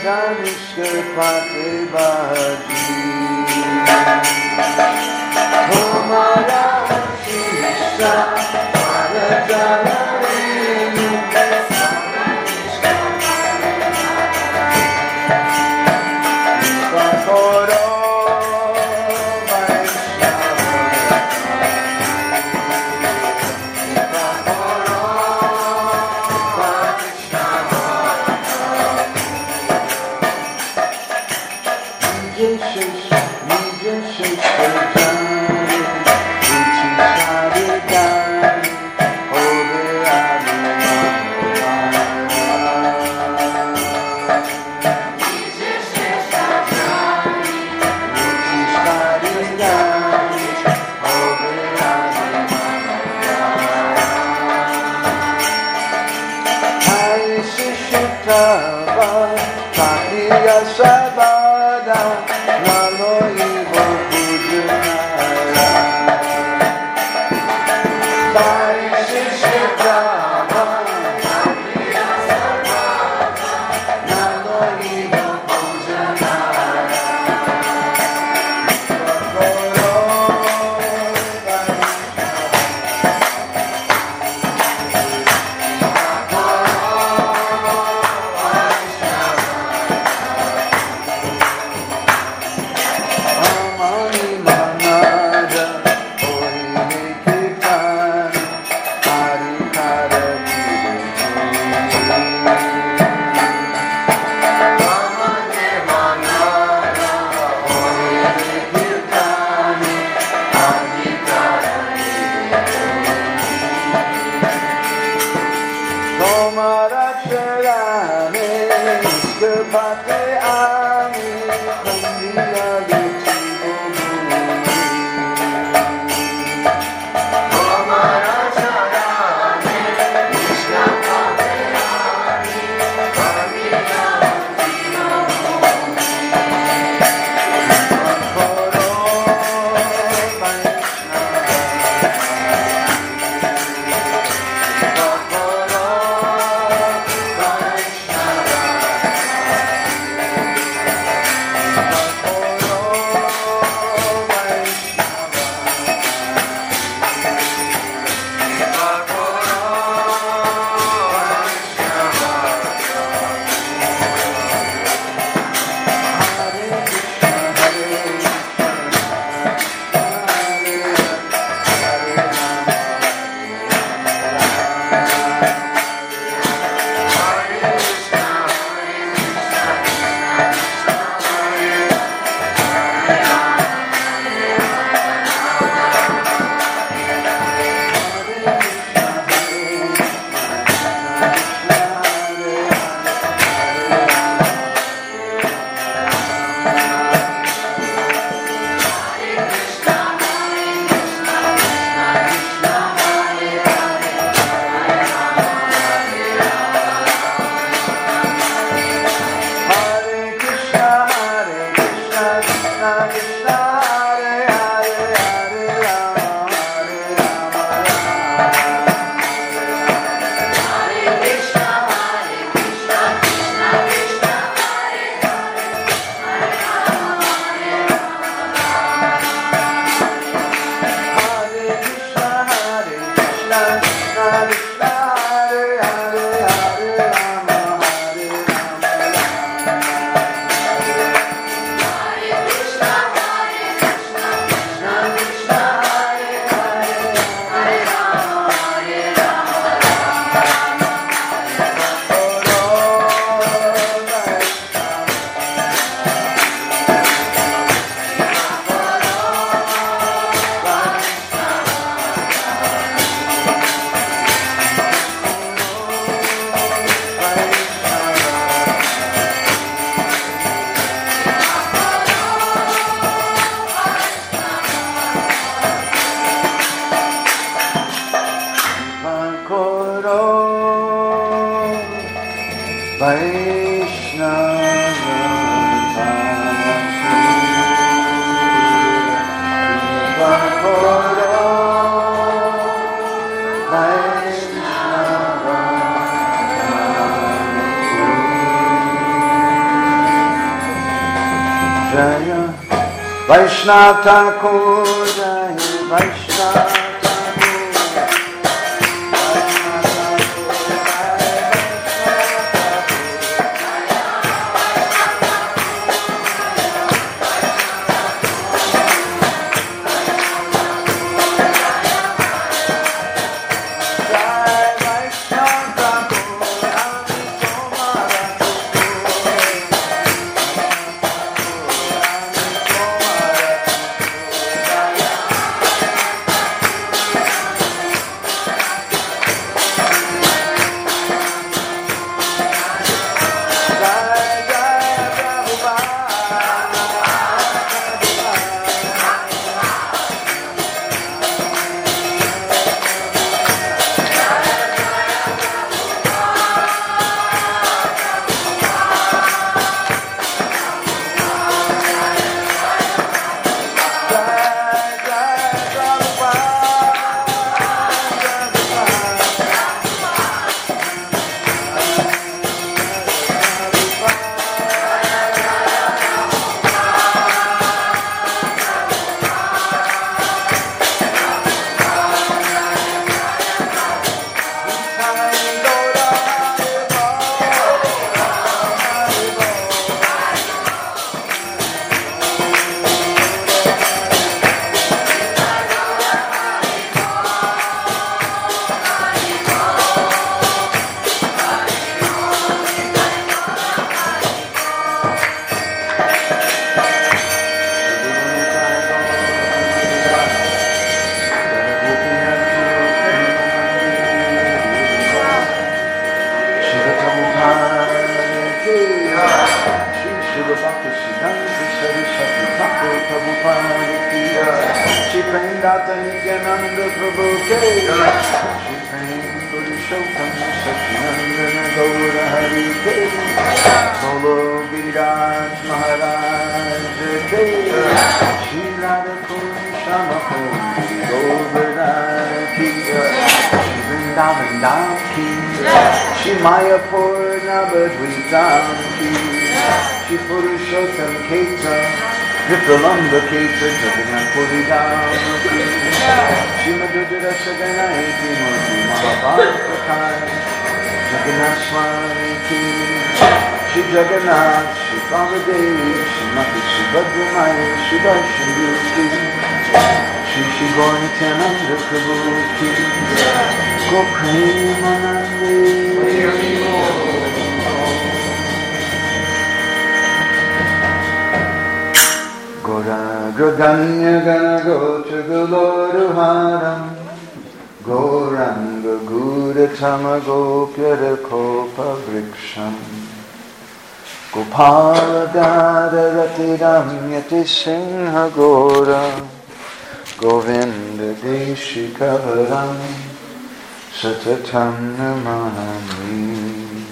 निष्कपाते बाजी हमारा शीशा Vaishnava Thakur, Jai Vaishnava Thakur. Singha Gora Govinda Deshikavaram Satatam Namami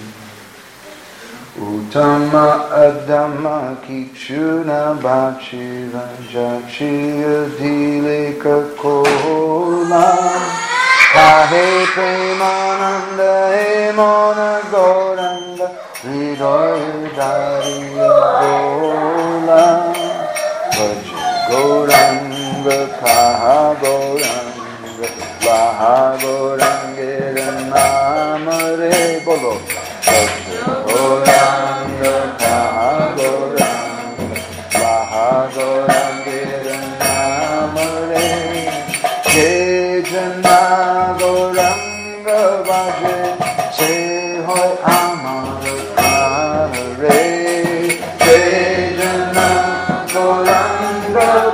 Uttama Adama Kichuna Bachi Rajachi Adilika Kola Kahe Premananda Emona Goranga Vidoy Dari Gola Gauranga Kaha Gauranga Vaha Gauranga Namare Bolo Gauranga Kaha Gauranga Vaha Gauranga Namare Jejana Gauranga Vaje Se Hoy Amar Kare Jejana Gauranga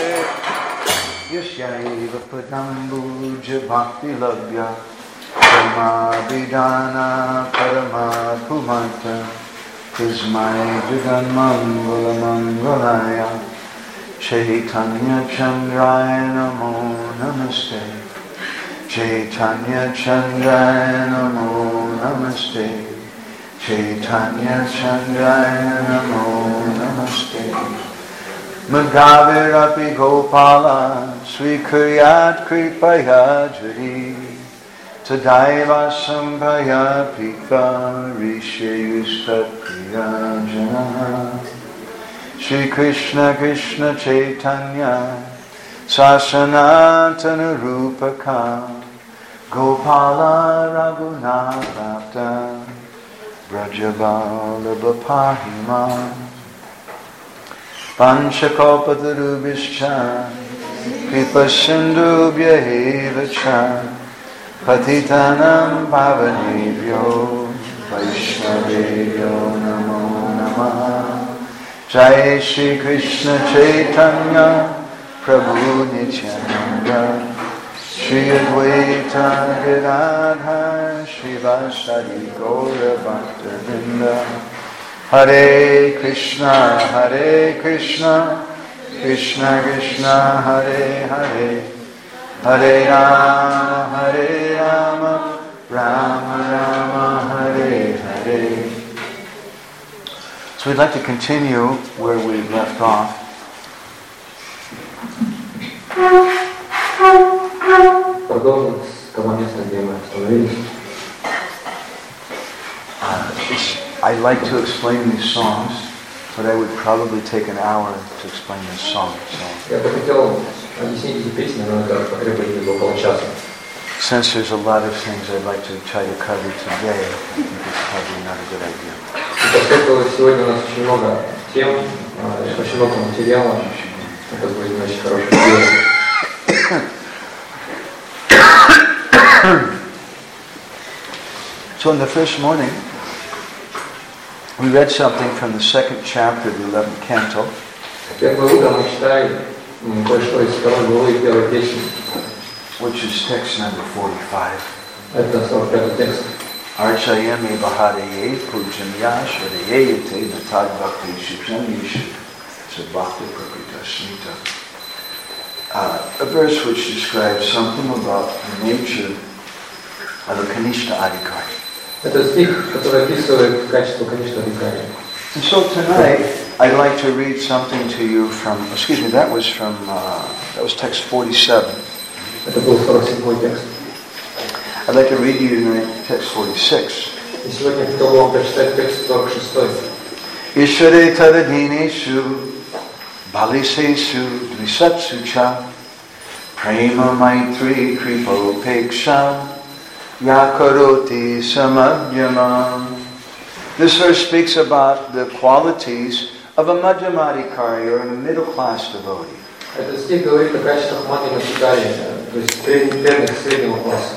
Bhakti Labhya Dharma Vidana Parama Pumata Tismai Jagan Mangala Mangalaya Chaitanya Chandraya Namo Namaste Chaitanya Chandraya Namo Namaste Chaitanya Chandraya Namo Namaste Madhavirapi Gopala Srikuryat Kripaya Jari Tadaiva Sambhaya Pika Rishayustat Priyajana Shri Krishna Krishna Chaitanya Sasanatana Rupaka Gopala Raghunatha Brajavallabha Pahima Panchakalpatarubhishcha Kripasindhubhya eva cha Patitanam pavanebhyo Vaishnavebhyo namo namaha Jai Shri Krishna Chaitanya Prabhu Nityananda Shri Advaita Gadadhar Shri Vasari Gaura Bhakta Hare Krishna, Krishna Krishna, Hare Hare, Hare Rama, Rama Rama, Hare Hare. So we'd like to continue where we left off. Продолжим с того места, где мы остановились. I like to explain these songs, but I would probably take an hour to explain this song. Я бы хотел объяснить эти песни, но это потребует около часа. Since there's a lot of things I'd like to try to cover today, I think it's probably not a good idea. И поскольку сегодня у нас очень много тем, очень много материала, это будет не очень хорошая идея. So in the first morning, we read something from the second chapter of the 11th canto. Первое утро мы читали кое-что из второй главы первой песни. Which is text number 45. Это 45-й текст. Archayami Bharaye Pujamya Shvarayate Natad Bhakti Shikshamisha Sabhakti Prakrita Smita. A verse which describes something about the nature of a Kanishta Adhikari. Это стих, который описывает качество Каништа Адхикари. And so tonight, I'd like to read something to you from, that was text 47. Это был 47-й текст. I'd like to read to you tonight text 46. И сегодня я хотел бы вам прочитать текст 46. Ishvare tadadineshu baliseshu dvisatsu cha prema maitri kripopeksha yakaroti samadhyama. This verse speaks about the qualities of a madhyamadikari, or a middle-class devotee. Этот стих говорит о качествах мадхьямадикари, то есть преданных среднего класса.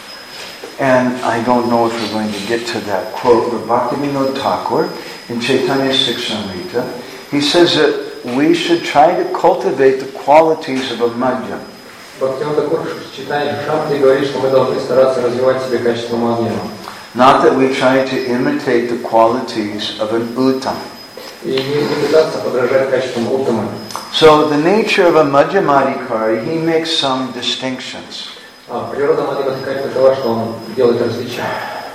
And I don't know if we're going to get to that quote, but Bhaktivinoda Thakur in Chaitanya Siksamrita, he says that we should try to cultivate the qualities of a madhyam. Бхактивinoda Тхакур в читании Шамти говорит, что мы должны стараться развивать в себе качество мадхьяма. Not that we try to imitate the qualities of an uttam. И не пытаться подражать качествам уттамы. So the nature of a madhyamadikari, he makes some distinctions. Природа мадхьямадикари такова, что он делает различия.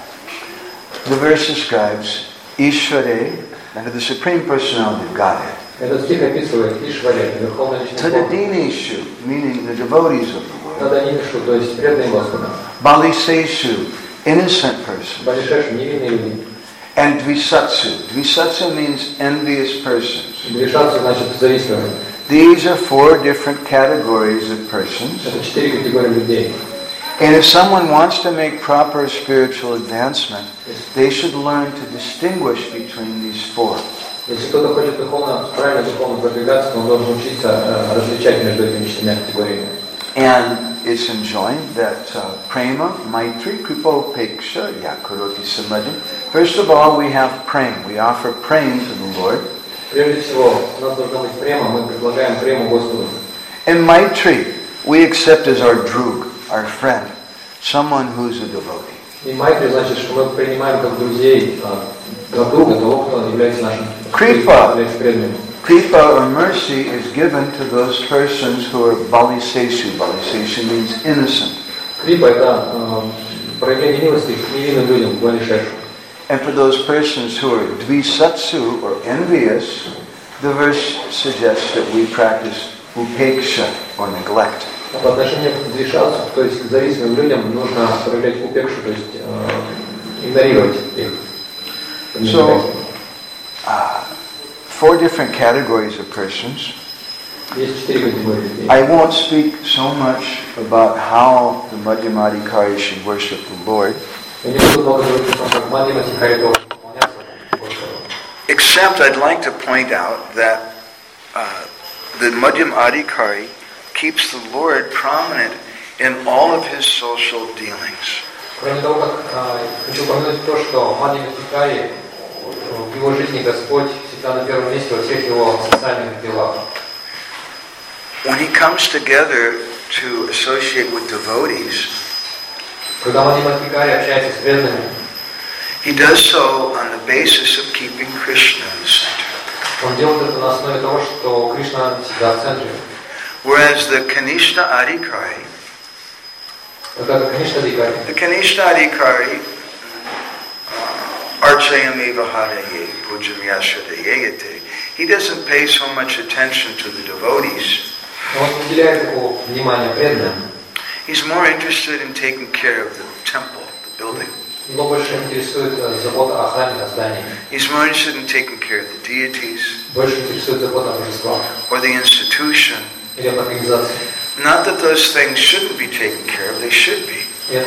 The verse describes Ishvare, and the Supreme Personality of Godhead. Этот стих описывает Ишваре, Верховное Личное Слово. Tadadineshu, meaning the devotees of the world. Таданишу, то есть преданные Господа. Baliseshu, innocent persons. Балишешу, невинные люди. And Dvisatsu. Dvisatsu means envious persons. Двишатсу значит завистливые. These are 4 different categories of persons. Это 4 категории людей. And if someone wants to make proper spiritual advancement, they should learn to distinguish between these 4. Если кто-то хочет правильно духовно продвигаться, то он должен учиться различать между этими 4 категориями. And it's enjoined that prema, maitri, kripopeksha, yakaroti samadhi. First of all, we have prema. We offer prema to the Lord. Прежде всего, у нас должна быть према, мы предлагаем прему Господу. And maitri, we accept as our drug, our friend, someone who's a devotee. И майтри значит, что мы принимаем как друзей друг друга, того, кто является нашим преданным. Kripa or mercy is given to those persons who are balisesu. Balisesu means innocent. Крипа это проявление милости к невинным людям, балишешу. And for those persons who are dvisatsu or envious, the verse suggests that we practice upeksha or neglect. По отношению к двишатсу, то есть к завистливым людям, нужно проявлять упекшу, то есть игнорировать их. So, 4 different categories of persons. Есть 4 категории людей. I won't speak so much about how the Madhyamadikari should worship the Lord, Я не буду много говорить о том, как Мадхьямадикари должен поклоняться Господу. except I'd like to point out that the Madhyamadikari keeps the Lord prominent in all of his social dealings. Кроме того, как хочу упомянуть то, что Мадхьямадикари в его жизни Господь всегда на первом месте во всех его социальных делах. When he comes together to associate with devotees, Когда Мадхьямадикари общается с преданными, he does so on the basis of keeping Krishna in the center. он делает это на основе того, что Кришна всегда в центре. Whereas the Kanishta Adhikari, the Kanishta Adhikari, Archayameva Haraye, Pujam Yashadayayate, he doesn't pay so much attention to the devotees. He's more interested in taking care of the temple, the building. He's more interested in taking care of the deities or the institution. Not that those things shouldn't be taken care of, they should be. But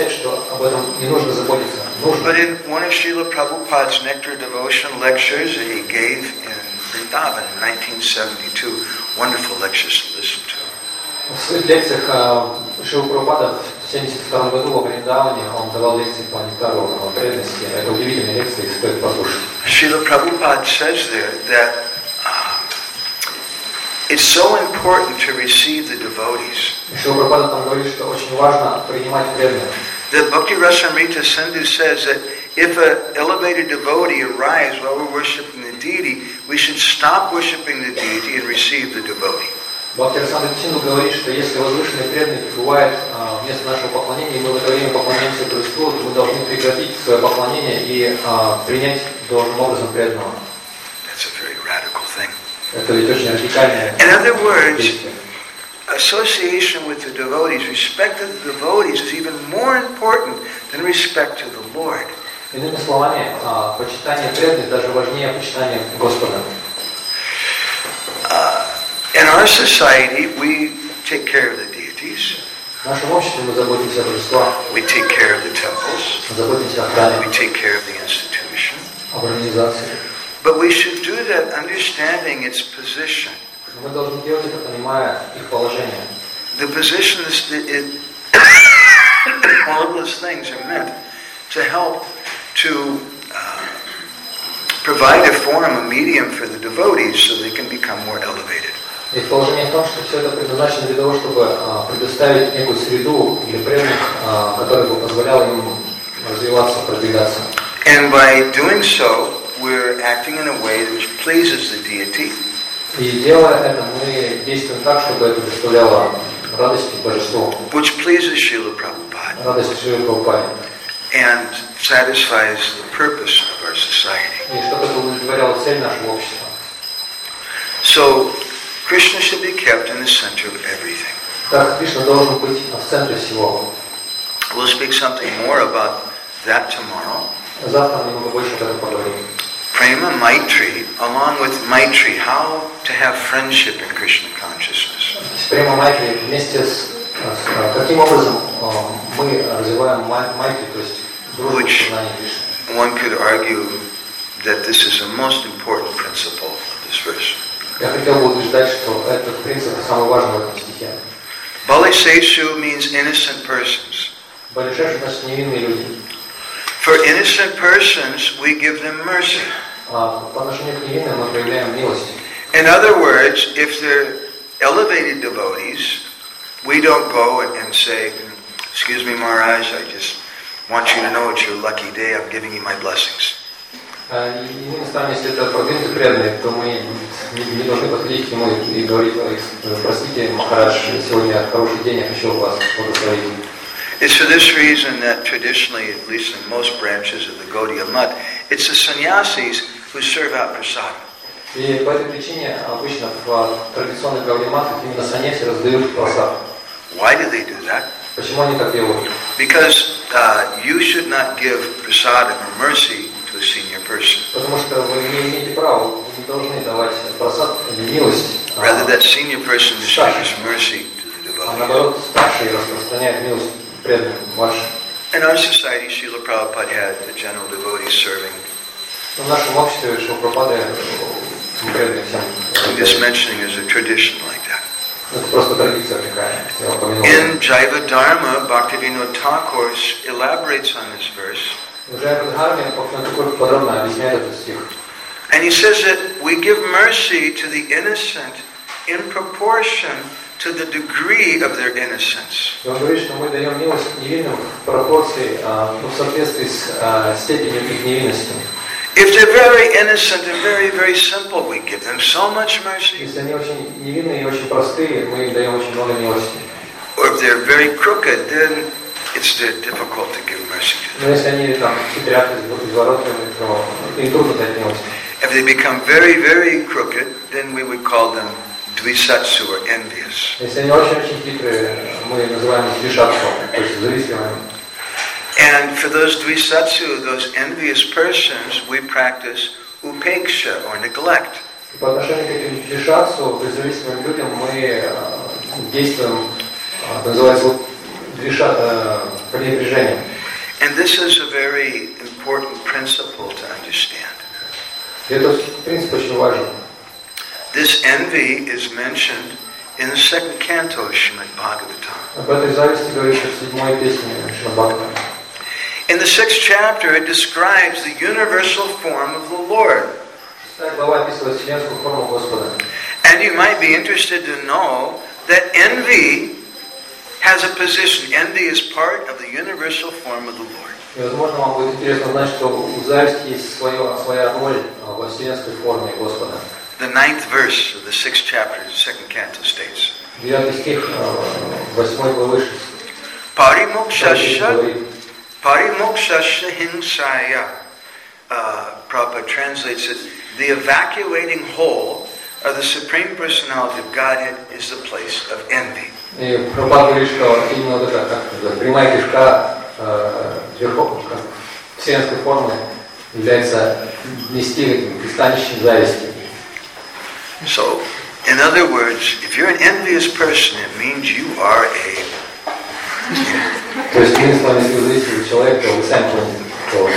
in one of Srila Prabhupada's Nectar Devotion lectures that he gave in Vrindavan in 1972, wonderful lectures to listen to. В своих лекциях Шрила Прабхупада в 1972 году во Вриндаване он давал лекции по нектару преданности. Это удивительные лекции, их стоит послушать. Srila Prabhupada says there that it's so important to receive the devotees. Шрила Прабхупада там говорит, что очень важно принимать преданных. That Bhakti Rasamrita Sindhu says that if an elevated devotee arrives while we're worshiping the deity, we should stop worshiping the deity and receive the devotee. Бхакти Расамрита Синду говорит, что если возвышенный преданный пребывает вместо нашего поклонения, и мы в это время поклоняемся Христу, то мы должны прекратить свое поклонение и принять должным образом преданного. That's a very radical thing. Это ведь очень радикальное In other words, association with the devotees, respect to the devotees is even more important than respect to the Lord. Иными словами, почитание преданных даже важнее почитания Господа. In our society, we take care of the deities. В нашем обществе мы заботимся о божествах, We take care of the temples. заботимся о храме, We take care of the institution. об организации. But we should do that understanding its position. Но мы должны делать это, понимая их положение. The position is all of those things are meant to help to provide a forum, a medium for the devotees so they can become more elevated. Их положение в том, что все это предназначено для того, чтобы предоставить некую среду для преданных, которая бы позволяла им развиваться, продвигаться. And by doing so, we're acting in a way which pleases the deity. И делая это, мы действуем так, чтобы это доставляло радость божеству. Which pleases Srila Prabhupada. Радость Шрилы Прабхупаде. And satisfies the purpose of our society. И чтобы это удовлетворяло цель нашего общества. So, Krishna should be kept in the center of everything. Так, Кришна должен быть в центре всего. We'll speak something more about that tomorrow. Завтра мы немного больше об этом поговорим. Prema Maitri, along with Maitri, how to have friendship in Krishna consciousness. Према Майтри вместе с каким образом мы развиваем Майтри, то есть дружбу в сознании Кришны. One could argue that this is the most important principle of this verse. Я хотел бы утверждать, что этот принцип самый важный в этом стихе. Baliseshu means innocent persons. Балишеши значит невинные люди. For innocent persons, we give them mercy. По отношению к невинным мы проявляем милость. In other words, if they're elevated devotees, we don't go and say, "Excuse me, Maharaj, want you to know it's your lucky day. I'm giving you my blessings. Иными словами, если это продвинутый преданный, то мы не должны подходить к нему и говорить: простите, Махарадж, сегодня хороший день, я хочу вас благословить. It's for this reason that traditionally, at least in most branches of the Gaudiya Math, it's the sannyasis who serve out prasad. И по этой причине обычно в традиционных гаудия-матах именно саньяси раздают прасад. Why do they do that? Почему они так делают? Because you should not give prasadam or mercy to a senior person. Потому что вы не имеете права, вы не должны давать прасад или милость. Rather, that senior person distributes mercy to the А devotee. наоборот, старший распространяет милость преданным вашим. In our society, Srila Prabhupada had the general devotees serving. В нашем обществе Шрила Прабхупада преданным всем. I'm just mentioning as a tradition like that. Это просто традиция такая. In Jaiva Dharma, Bhaktivinoda Thakur elaborates on this verse. В Jaiva Dharma он подробно объясняет этот стих. And he says that we give mercy to the innocent in proportion to the degree of their innocence. И он говорит, что мы даем милость невинным в пропорции, в соответствии с степенью их невинности. If they're very innocent and very, very simple, we give them so much mercy. Если они очень невинные и очень простые, мы им даем очень много милости. Or if they're very crooked, then it's difficult to give mercy to them. Но если они там хитрят, изворотливые, то им трудно дать милость. If they become very, very crooked, then we would call them dvisatsu or envious. Если они очень хитрые, мы называем их двишатсу, то есть завистливыми. And for those dvisatsu, those envious persons, we practice upeksha or neglect. И по отношению к этим двишатсу, к завистливым людям, мы действуем, называется пренебрежение. And this is a very important principle to understand. И этот принцип очень важен. This envy is mentioned in the second canto of Srimad Bhagavatam. Об этой зависти говорится в 7-й песне Шримад Бхагаватам. In the 6th chapter, it describes the universal form of the Lord. 6 глава описывает вселенскую форму Господа. And you might be interested to know that envy has a position. Envy is part of the universal form of the Lord. И, возможно, вам будет интересно знать, что у зависти есть своя роль во вселенской форме Господа. The 9th verse of the 6th chapter of the 2nd canto states, 9 стих 8 главы Parimokshasya hingsaya. Prabhupada translates it, the evacuating whole of the Supreme Personality of Godhead is the place of envy. И Прабхупада говорит, что именно вот эта прямая кишка вселенской формы является вместилищем, пристанищем зависти. So, in other words, if you're an envious person, it means you are a... То есть, иными словами, если вы зависимый человек, то вы сами поняли, кто.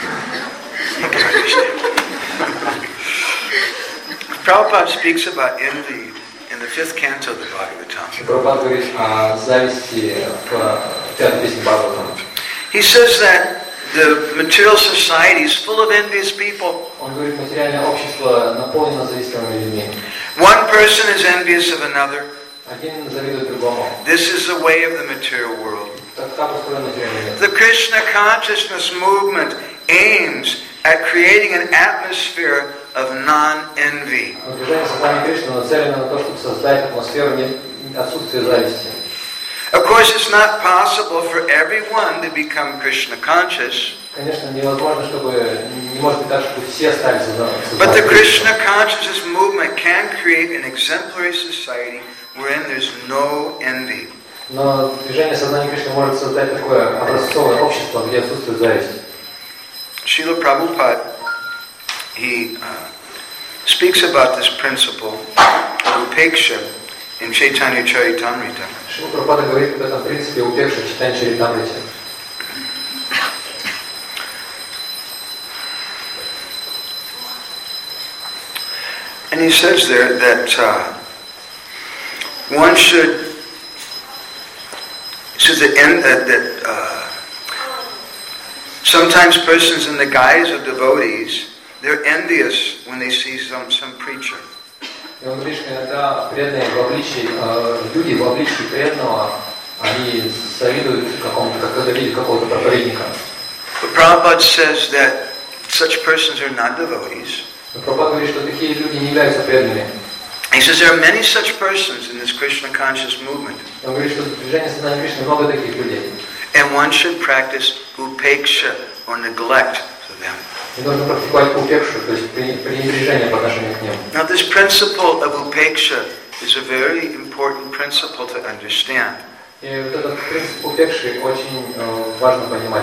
Prabhupada speaks about envy in the 5th canto of the Bhagavatam. Прабхупада говорит о зависти в 5-й песне Бхагаватама. He says that the material society is full of envious people. Он говорит, материальное общество наполнено завистливыми людьми. One person is envious of another. Один завидует другому. This is the way of the material world. Так устроен материальный мир. The Krishna consciousness movement aims at creating an atmosphere of non-envy. Движение сознания Кришны нацелено на то, чтобы создать атмосферу отсутствия зависти. Of course, it's not possible for everyone to become Krishna conscious. Конечно, невозможно, не может быть так, чтобы все стали сознательными. But the Krishna consciousness movement can create an exemplary society wherein there's no envy. Но движение сознания Кришны может создать такое образцовое общество, где отсутствует зависть. Srila Prabhupada, he speaks about this principle of upeksha in Chaitanya Charitamrita. Шрила Прабхупада говорит об этом принципе упекша в Чайтанья Чаритамрите. And he says there that one should, says that sometimes persons in the guise of devotees, they're envious when they see some preacher. И он говорит, что иногда преданные люди в обличии преданного Они завидуют какому-то, когда видят какого-то проповедника. But Prabhupada says that such persons are not devotees. Но Прабхупада говорит, что такие люди не являются преданными. He says there are many such persons in this Krishna conscious movement. Он говорит, что в движении сознания Кришны много таких людей. And one should practice upeksha, or neglect to them. И нужно практиковать упекшу, то есть пренебрежение по отношению к ним. Now this principle of upeksha is a very important principle to understand. И вот этот принцип упекши очень важно понимать.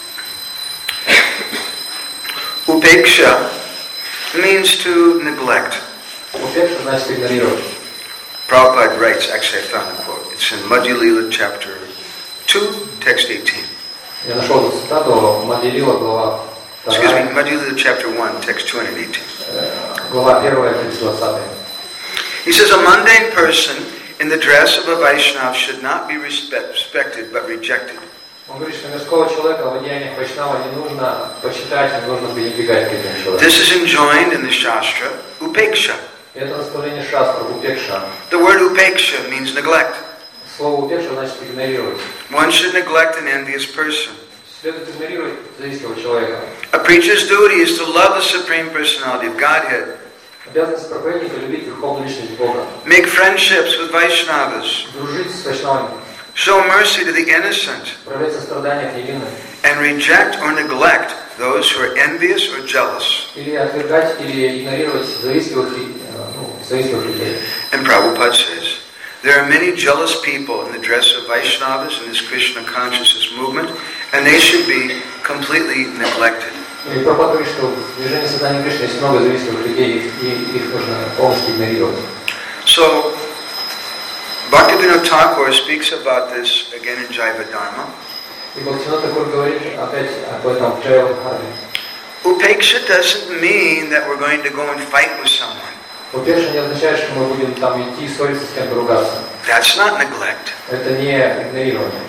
Upeksha means to neglect. Упекша значит игнорировать. Prabhupada writes, actually I found the quote, it's in Madhya Lila chapter 2, text 18. Я нашел эту цитату, Мадья Лила, глава 2. Excuse me, Madhya Lila chapter 1, text 218. Глава 1, текст 20. He says, a mundane person in the dress of a Vaishnava should not be respected but rejected. Он говорит, что мирского человека в одеяниях Вайшнава не нужно почитать, не нужно пренебрегать к этому человеку. This is enjoined in the Shastra, upeksha. Это наставление шастра, упекша. The word upeksha means neglect. Слово упекша значит игнорировать. One should neglect an envious person. Следует игнорировать завистливого человека. A preacher's duty is to love the Supreme Personality of Godhead. Обязанность проповедника любить Верховную Личность Бога. Make friendships with Vaishnavas. Дружить с Вайшнавами. Show mercy to the innocent. Проявлять сострадание к невинным. And reject or neglect those who are envious or jealous. Или отвергать, или игнорировать завистливых людей. And Prabhupada says, there are many jealous people in the dress of Vaishnavas in this Krishna consciousness movement, and they should be completely neglected. И Прабхупада говорит, что в движении сознания Кришны есть много завистливых людей, и их нужно полностью игнорировать. So, Bhaktivinoda Thakur speaks about this again in Jaiva Dharma. И Бхактивинод Тхакур говорит опять об этом в Джайва Дхарме. Upeksha doesn't mean that we're going to go and fight with someone. Упекша не означает, что мы будем там идти ссориться с кем-то, ругаться. That's not neglect. Это не игнорирование.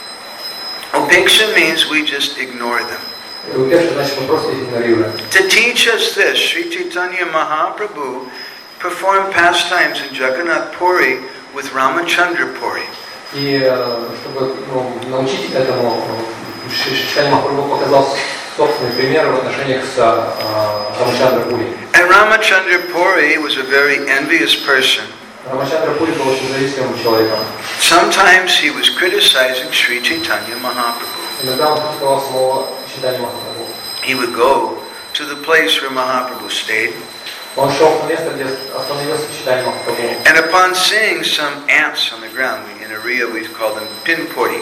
Upeksha means we just ignore them. Упекша значит, мы просто их игнорируем. To teach us this, Sri Chaitanya Mahaprabhu performed pastimes in Jagannath Puri with Ramachandra Puri. И чтобы научить этому, Чайтанья Махапрабху показал собственный пример в отношениях с Рамачандра Пури. And Ramachandra Puri was a very envious person. Рамачандра Пури был очень завистливым человеком. Sometimes he was criticizing Sri Chaitanya Mahaprabhu. Иногда он критиковал самого Чайтанью Махапрабху. He would go to the place where Mahaprabhu stayed. Он шел в место, где остановился Чайтанья Махапрабху. And upon seeing some ants on the ground, in Oriya we call them pinpuri.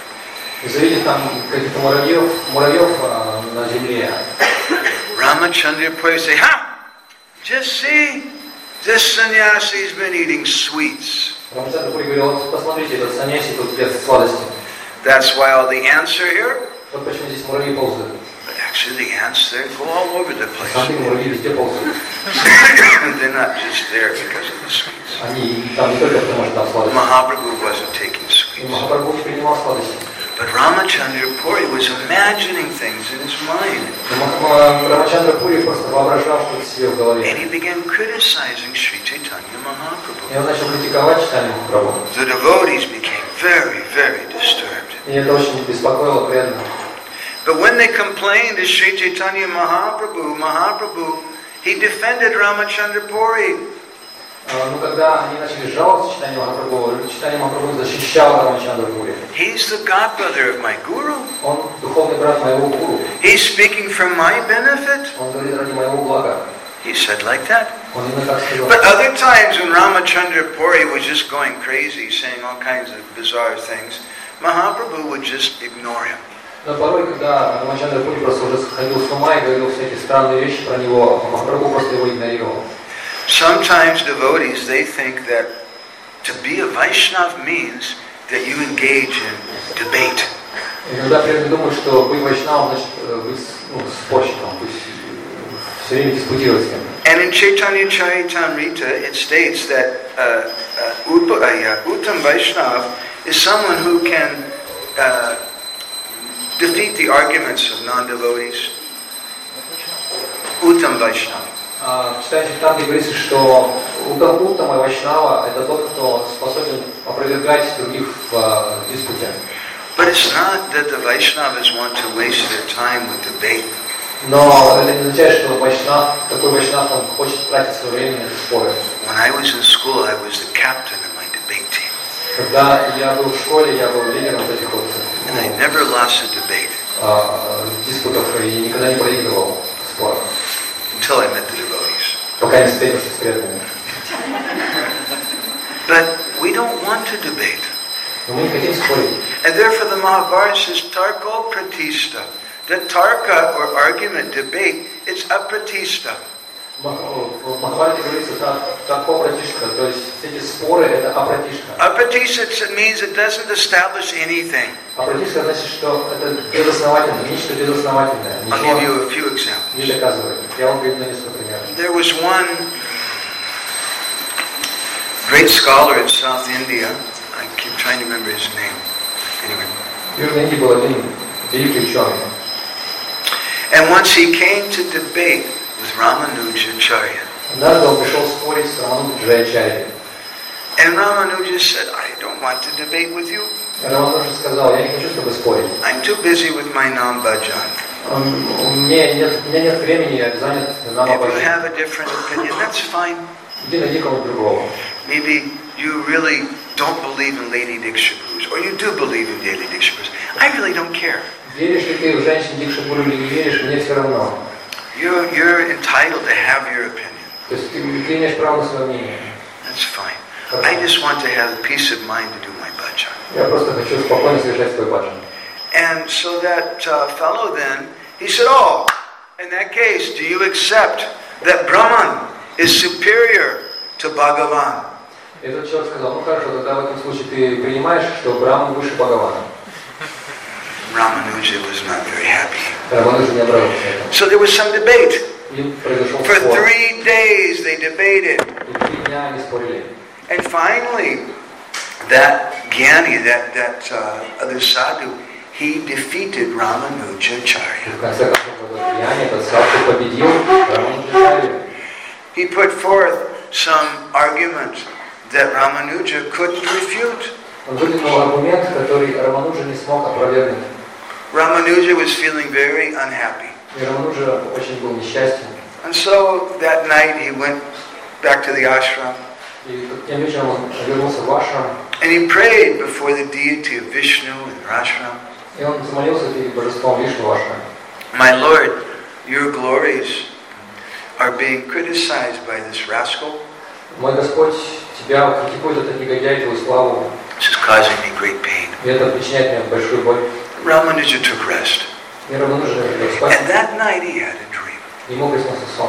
И завидев там каких-то муравьев на земле. Ramachandra Puri say, "Ha! Just see, this sannyasi's been eating sweets." Рамачандра Пури говорил, вот посмотрите, этот саньяси тут ест сладости. That's why all the ants are here. Вот почему здесь муравьи ползают. But actually the ants, they go all over the place. Смотри, муравьи везде ползают. They're not just there because of the sweets. Они там не только потому, что там сладости. Mahaprabhu wasn't taking И sweets. Махапрабху не принимал сладости. But Ramachandra Puri was imagining things in his mind. Рамачандра Пури просто воображал что-то себе в And голове. he began criticizing Sri Chaitanya Mahaprabhu. И он начал критиковать Чайтанью Махапрабху. The devotees became very, very disturbed. И это очень беспокоило преданных. But when they complained to Sri Chaitanya Mahaprabhu, he defended Ramachandra Puri. Но когда они начали жаловаться Чайтанью Махапрабху, Чайтанья Махапрабху защищал Рамачандра Пури. He's the godbrother of my guru. Он духовный брат моего гуру. He's speaking for my benefit. Он говорит ради моего блага. He said like that. Он именно так сказал. But other times when Ramachandra Puri was just going crazy, saying all kinds of bizarre things, Mahaprabhu would just ignore him. Но порой, когда Рамачандра Пури просто уже сходил с ума и говорил всякие странные вещи про него, Махапрабху просто его игнорировал. Sometimes devotees, they think that to be a Vaishnava means that you engage in debate. Иногда преданные думают, что быть вайшнавом значит быть спорщиком, то есть все время диспутировать с кем-то. And in Chaitanya Charitamrita, it states that Uttam Vaishnava is someone who can defeat the arguments of non-devotees. Uttam Vaishnava. читаем Чайтаньи, говорится, что Уттама Вайшнава это тот, кто способен опровергать других в диспуте. But it's not that the Vaishnavas want to waste their time with debate. Но это не означает, что такой Вайшнав, он хочет тратить свое время на эти споры. When I was in school, I was the captain of my debate team. Когда я был в школе, я был лидером этих вот And I never lost a debate. Диспутов и никогда не проигрывал спор. Until I met the devotees. Пока не встретился с преданными. But we don't want to debate. Но мы не хотим спорить. And therefore the Mahabharata says Tarko Pratishta. That tarka or argument, debate, it's apratishta. В Махабхарате говорится тарко пратишта, то есть эти споры это апратишта. Apratishta means it doesn't establish anything. Апратишта значит, что это безосновательное, нечто безосновательное. I'll give you a few examples. Не доказывает. Я вам приведу несколько примеров. There was one great scholar in South India. I keep trying to remember his name. Anyway. В Южной Индии был один великий ученый. And once he came to debate with Ramanujacharya. Однажды он пришел спорить с Рамануджачарьей. And Ramanuja said, I don't want to debate with you. Рамануджа сказал, я не хочу с тобой спорить. I'm too busy with my Nam Bhajan. У меня нет времени, я занят Нам If you Бхаджан. have a different opinion, that's fine. Иди найди кого-то другого. Maybe you really don't believe in Lady Diksha-Gurus, or you do believe in Lady Diksha-Gurus. I really don't care. Веришь ли ты в женщин Дикша-Гуру или не веришь, мне все равно. You're entitled to have your opinion. То есть ты имеешь право на свое мнение. That's fine. I just want to have the peace of mind to do my bhajan. Я просто хочу спокойно совершать свой баджан. And so that fellow then, he said, oh, in that case, do you accept that Brahman is superior to Bhagavan? Этот человек сказал, ну хорошо, тогда в этом случае ты принимаешь, что Брахман выше Бхагавана. Ramanuja was not very happy. Рамануджа не обрадовался этому. So there was some debate. И произошел For спор. 3 days they debated. И 3 дня они спорили. And finally, that Gyani, that other sadhu, he defeated Ramanujacharya. В конце концов, этот Гьяни, этот садху победил Рамануджачарью. He put forth some argument that Ramanuja couldn't refute. Он выдвинул аргумент, который Рамануджа не смог опровергнуть. Ramanuja was feeling very unhappy. И Рамануджа очень был несчастен. And so that night he went back to the ashram. И тем вечером он вернулся в ашрам. And he prayed before the deity of Vishnu in ashram. И он замолился перед божеством Вишну в ашраме. My Lord, your glories are being criticized by this rascal. Мой Господь, тебя критикует этот негодяй, твою славу. This is causing me great pain. И это причиняет мне большую боль. Ramanuja took rest. И Рамануджа лег спать. And that night he had a dream. Ему приснился сон.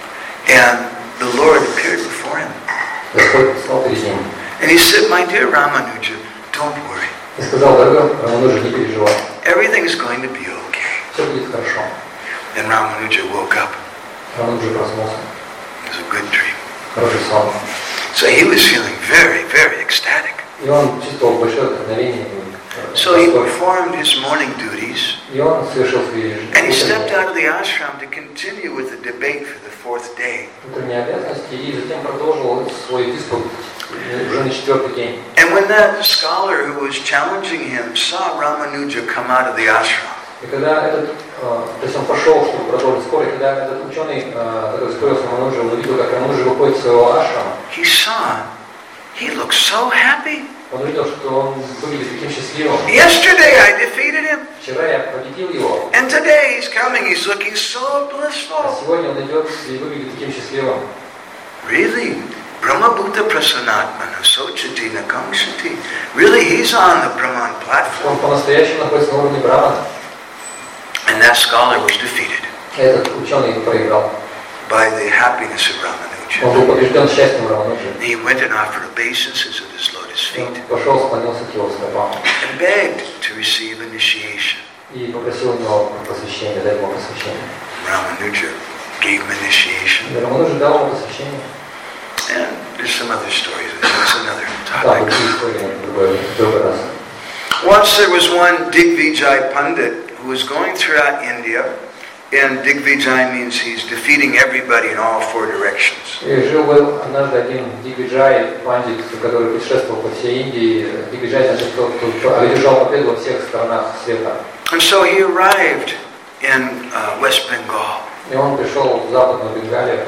And the Lord appeared before him. Господь предстал перед ним. And he said, my dear Ramanuja, don't worry. И сказал, дорогой Рамануджа, не переживай. Everything is going to be okay. Все будет хорошо. And Ramanuja woke up. Рамануджа проснулся. It was a good dream. Хороший сон. So he was feeling very, very ecstatic. И он чувствовал большое вдохновение. So he performed his morning duties. И он совершил свои And he stepped out of the ashram to continue with the debate for the 4th day. утренние обязанности и затем продолжил свой диспут уже на 4-й день. And when that scholar who was challenging him saw Ramanuja come out of the ashram, И когда этот, то есть он пошел, чтобы продолжить спор, и когда этот ученый, который спорил с Рамануджей, он увидел, как Рамануджа выходит из своего ашрама, he saw he looked so happy. он увидел, что он выглядит таким счастливым. Yesterday I defeated him. Вчера я победил его, And today he's coming, he's looking so а blissful. сегодня он идет и выглядит таким счастливым. Really? Brahmabhuta Prasanatmana Sochati Nakangshati. Really, he's on the Brahman Он platform. по-настоящему находится на уровне Брахмана. And that scholar was defeated Этот ученый проиграл. by the happiness of Он Ramanuja. был побежден счастьем Рамануджи. He went and offered obeisances at his lotus Он feet пошел, склонился к его стопам and begged to receive initiation. и попросил у него посвящения, дай ему посвящение. Ramanuja gave him initiation. И Рамануджи дал ему посвящение. And there's some other stories. That's another Да, topic. другие истории в другой раз. Once there was one Digvijay Pandit who was going throughout India And Digvijay means he's defeating everybody in all four directions. И жил однажды один Дигвиджай, пандит, который путешествовал по всей Индии. Дигвиджай значит тот, кто одержал победу во всех сторонах света. And so he arrived in West Bengal. И он пришел в Западную Бенгалию.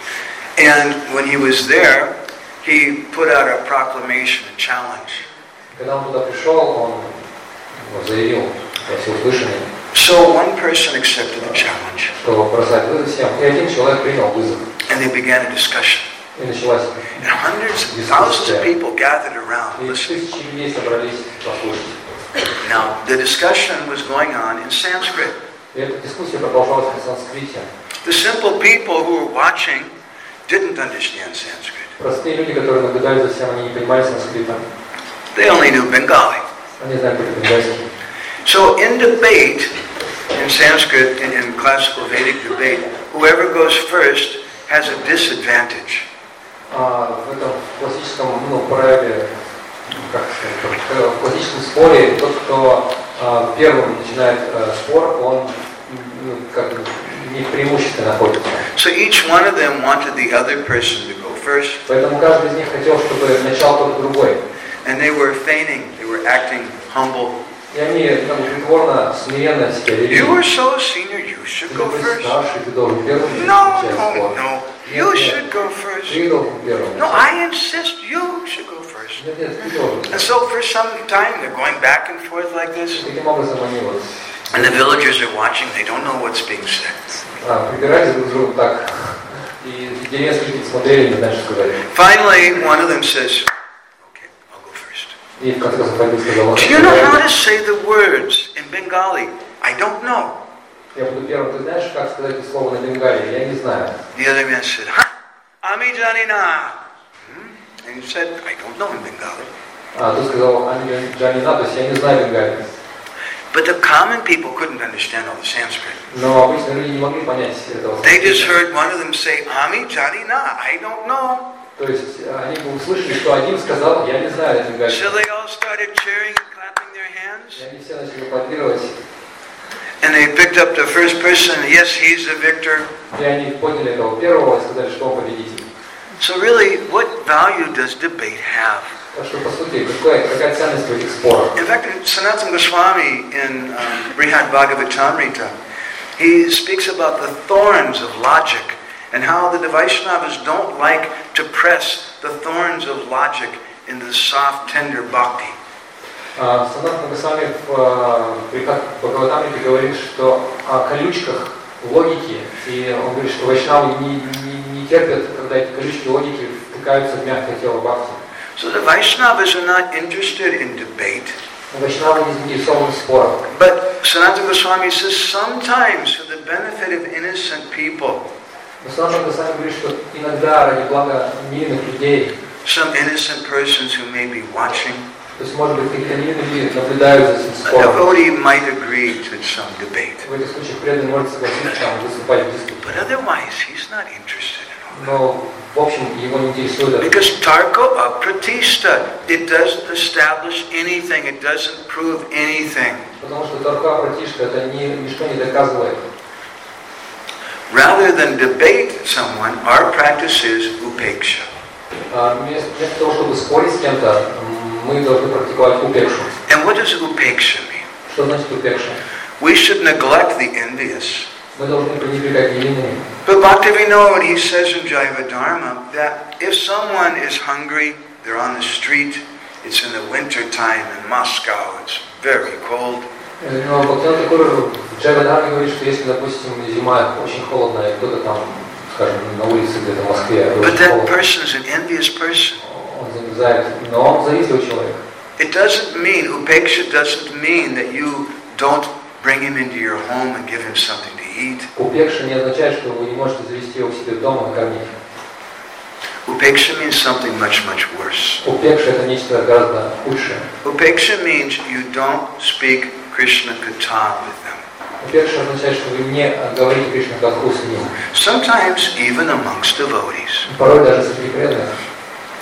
And when he was there, he put out a proclamation, a challenge. Когда он туда пришел, он заявил во всеуслышание, So one person accepted the challenge. что бросать вызов всем. И один человек принял вызов. And they began a discussion. И началась And hundreds of thousands of people gathered around. и Listen. тысячи людей собрались послушать. Now, the discussion was going on in Sanskrit. И эта дискуссия продолжалась на санскрите. The simple people who were watching didn't understand Sanskrit. Простые люди, которые наблюдали за всем, они не понимали санскрита. They only knew Bengali. Они знали только бенгальский. So in debate, in Sanskrit, in classical Vedic debate, whoever goes first has a disadvantage. В этом классическом прояве, как сказать, в классическом споре, тот, кто первым начинает спор, он как не в преимуществе находится. So each one of them wanted the other person to go first. Поэтому каждый из них хотел, чтобы начал тот другой. And they were feigning, they were acting humble. И они притворно, смиренно себя вели. You are so senior, you should go first. Старший, ты должен первым No, начать спор. no, no. You should go first. Ты должен первым. No, I insist you should go first. Нет, нет, ты должен. And so for some time they're going back and forth like this. Таким образом они вот And the villagers are watching, they don't know what's being said. прибирались друг к другу так. И деревенские люди смотрели, не знают, что сказать. Finally, one of them says, okay, I'll go first. И в конце концов один сказал, Do you know how to say the words in Bengali? I don't know. я буду первым. Ты знаешь, как сказать это слово на бенгале? Я не знаю. The other man said, Ha! Ami Janina. And he said, I don't know in Bengali. Ты сказал, Джанина, то есть я не знаю бенгале. But the common people couldn't understand all the Sanskrit. Но обычные люди не могли понять этого. They just heard one of them say, Ami Janina, I don't know. То есть они услышали, что один сказал, я не знаю бенгале. So they all started cheering and clapping their hands. И они все начали аплодировать. And they picked up the first person, yes, he's the victor. И они подняли этого первого и сказали, что он победитель. So really, what value does debate have? Так что, по сути, какая ценность в этих спорах? In fact, Sanatana Goswami in Brihad Bhagavatamrita, he speaks about the thorns of logic and how the Vaishnavas don't like to press the thorns of logic into the soft, tender bhakti. Санатана Госвами в Бхагаватамрите говорит, что о колючках логики, и он говорит, что вайшнавы не терпят, когда эти колючки логики втыкаются в мягкое тело бхакти. So the Vaishnavas are not interested in debate. Вайшнавы не заинтересованы в спорах. But Sanatana Goswami says sometimes for the benefit of innocent people, Но Санатана Госвами говорит, что иногда ради блага невинных людей, some innocent persons who may be watching, то есть, может быть, какие-то невинные люди наблюдают за этим a спором. devotee might agree to some debate. В этих случаях преданный может согласиться там выступать в дискуссии. But otherwise, he's not interested at all. Но, в общем, его не интересует это. Because tarko apratista, it doesn't establish anything, it doesn't prove anything. Потому что тарка братишка это ничто не доказывает. Rather than debate someone, our practice is upeksha. Вместо того, чтобы спорить с кем-то, мы должны практиковать упекшу. And what does upeksha mean? Что значит упекша? We should neglect the envious. Мы должны пренебрегать невинными. But Bhaktivinoda, he says in Jaiva Dharma, that if someone is hungry, they're on the street, it's in the winter time in Moscow, it's very cold. Но Бхактивинода Такур в Джайва Дхарме говорит, что если, допустим, зима очень холодная, и кто-то там, скажем, на улице где-то в Москве, But that person is an envious person. он замерзает, но он завистливый человек. It doesn't mean, upeksha doesn't mean that you don't bring him into your home and give him something to eat. Упекша не означает, что вы не можете завести его к себе дома и накормить. Upeksha means something much, much worse. Упекша это нечто гораздо худшее. Upeksha means you don't speak Krishna Katha with them. Упекша означает, что вы не говорите Кришна Катху с ним. Sometimes even amongst devotees. Порой даже среди преданных.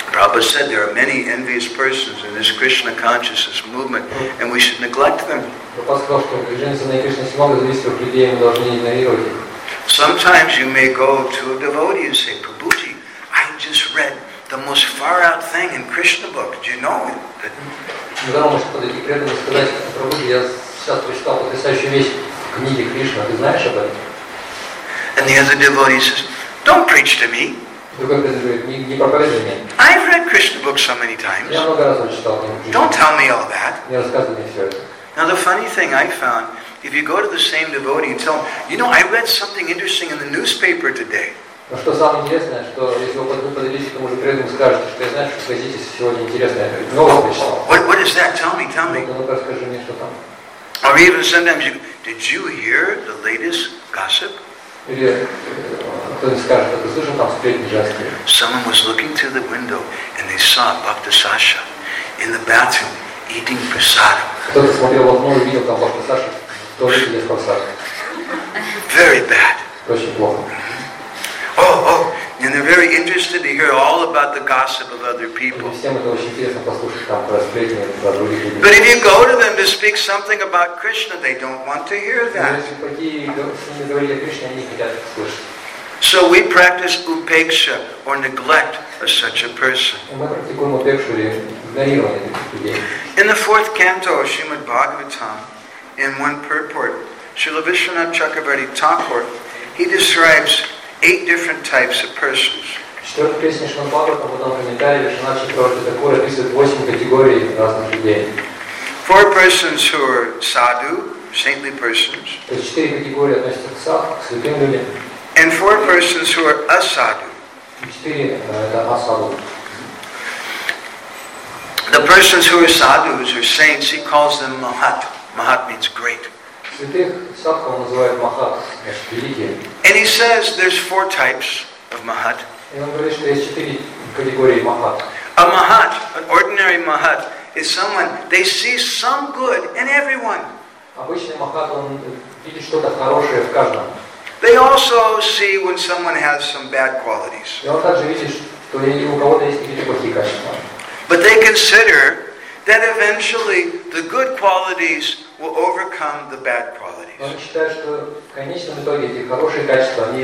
Prabhupada said there are many envious persons in this Krishna consciousness movement, and we should neglect them. Прабхупада сказал, что движение Санья Кришны много зависимых людей, мы должны игнорировать их. Sometimes you may go to a devotee and say, Prabhuji, I just read the most far out thing in Krishna book. Did you know it? Иногда может подойти к преданному и сказать, Прабхупаде, я сейчас прочитал потрясающую вещь в книге Кришны, ты знаешь об этом? And the other devotee says, don't preach to me. Другой преданный говорит, не проповедуй мне. I've read Krishna books so many times. Я много раз уже читал книгу Кришны. Don't tell me all that. Не рассказывай мне все это. Now the funny thing I found, if you go to the same devotee and tell him, you know, I read something interesting in the newspaper today. Но что самое интересное, что если вы подойдете к тому же преданному и скажете, что я знаю, что в газете сегодня интересное, новость прочитал. What is that? Tell me. Ну-ка расскажи мне, что там. Or even sometimes did you hear the latest gossip? Или кто-нибудь скажет, ты слышал там сплетни женские? Someone was looking through the window and they saw Bhakta Sasha in the bathroom eating prasadam. Кто-то смотрел в окно и видел там Бхакта Саша, тоже ест прасад. Very bad. Очень плохо. Oh, and they're very interested to hear all about the gossip of other people. Всем это очень интересно послушать там про сплетни, про других людей. But if you go to them to speak something about Krishna, they don't want to hear that. Если пойти с ними говорить о Кришне, они не хотят это слышать. So we practice upeksha, or neglect of such a person. Мы практикуем упекшу или игнорирование таких людей. In the 4th canto of Srimad Bhagavatam, in one purport, Srila Vishwanath Chakravarti Thakur, he describes 8 different types of persons. В 4-й песне Шримад Бхагаватам, в одном комментарии, Вишванат Чакраварти Тхакур описывает 8 категорий разных людей. 4 persons who are sadhu, saintly persons. То есть 4 категории относятся к садху, к святым людям. And 4 persons who are asadhu. 4 это асаду. The persons who are sadhus or saints, he calls them mahat. Mahat means great. Святых садху он называет махат, значит, великие. And he says there's 4 types of mahat. И он говорит, что есть 4 категории махат. A mahat, an ordinary mahat, is someone, they see some good in everyone. Обычный махат, он видит что-то хорошее в каждом. They also see when someone has some bad qualities. И он также видит, что у кого-то есть какие-то плохие качества. But they consider that eventually the good qualities will overcome the bad qualities. Он считает, что в конечном итоге эти хорошие качества, они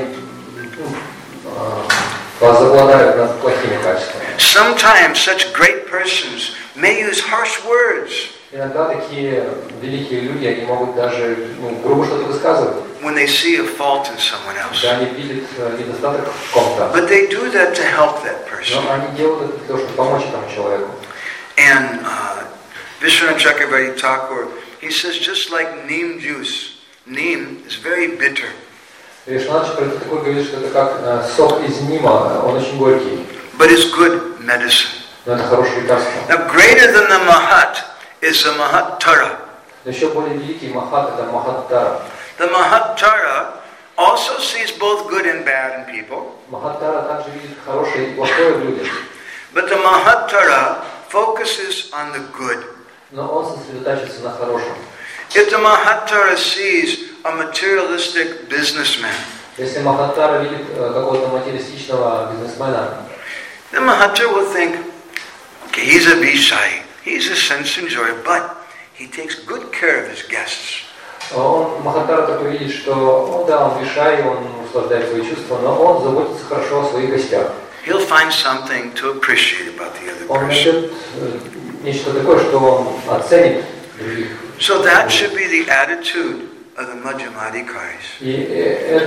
возобладают над плохими качествами. Sometimes such great persons may use harsh words. Иногда такие великие люди, они могут даже грубо что-то высказывать. When they see a fault in someone else. Да, они видят недостаток в ком-то. But they do that to help that person. Но они делают это для того, чтобы помочь этому человеку. And Vishwanath Chakravarti Thakur, he says just like neem juice, neem is very bitter. Вишванат Чакраварти Тхакур говорит, что это как сок из нима, он очень горький. But it's good medicine. Но это хорошее лекарство. Now greater than the mahat is the mahattara. Но еще более великий махат это махаттара. The mahattara also sees both good and bad in people. Махаттара также видит хорошее и плохое в людях. But the mahattara focuses on the good. Но он сосредотачивается на хорошем. If the mahattara sees a materialistic businessman, Если махаттара видит какого-то материалистичного бизнесмена, the mahattara will think, okay, he's a Vishai, he's a sense enjoyer, but he takes good care of his guests. он махаттара такой видит, что да, он вишай, он услаждает свои чувства, но он заботится хорошо о своих гостях. He'll find something to appreciate about the other Он person. найдет нечто такое, что он оценит других. So that should be the attitude of the Madhyamadikaris. И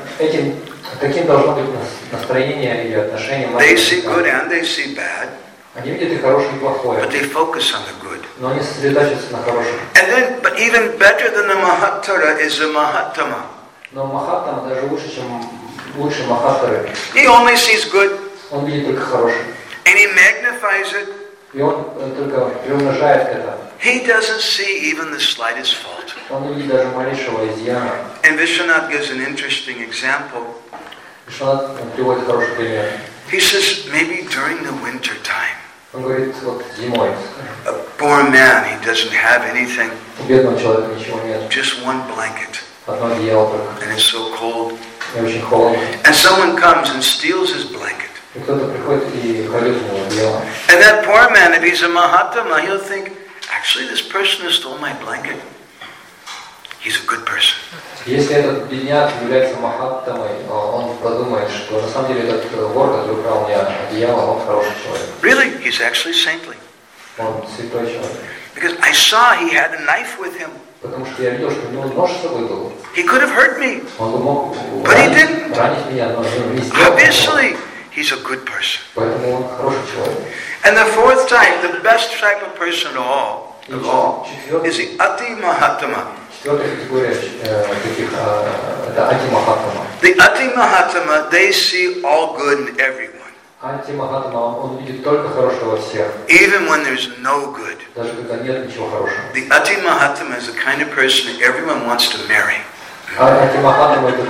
таким должно быть настроение или отношение. They see good and they see bad, Они видят и хорошее, и плохое, but they focus on the good. но они сосредотачиваются на хорошем. And then, but even better than the Mahattara is the Mahattama. Но махаттама даже лучше, чем лучше махаттары. He only sees good, Он видит только хорошее. and he magnifies it. И он только приумножает это. He doesn't see even the slightest fault. Он не видит даже малейшего изъяна. And Vishwanath gives an interesting example. Вишванат приводит хороший пример. He says, maybe during the winter time, Он говорит, вот зимой, a poor man, he doesn't have anything, у бедного человека ничего нет. just one blanket, Одно одеяло только. and it's so cold. И очень холодно. And someone comes and steals his blanket. И И кто-то приходит и кладет ему одеяло. And that poor man, if he's a Mahatma, he'll think, actually this person who stole my blanket, he's a good person. Если этот бедняк является махаттамой, он подумает, что на самом деле этот вор, который украл у меня одеяло, он хороший человек. Really, he's actually saintly. Он святой человек. Because I saw he had a knife with him. Потому что я видел, что у него нож с собой был. He could have hurt me. Он бы мог ранить меня, но не сделал. Obviously, he's a good person. Поэтому он хороший человек. And the fourth type, the best type of person of all, is the Ati Mahatma. Четвертая категория таких это ати-махаттама. The Ati Mahatma, they see all good in everyone. Ати-махаттама, он видит только хорошего во всех. Even when there's no good. Даже когда нет ничего хорошего. The Ati Mahatma is the kind of person that everyone wants to marry. Ати-махаттама это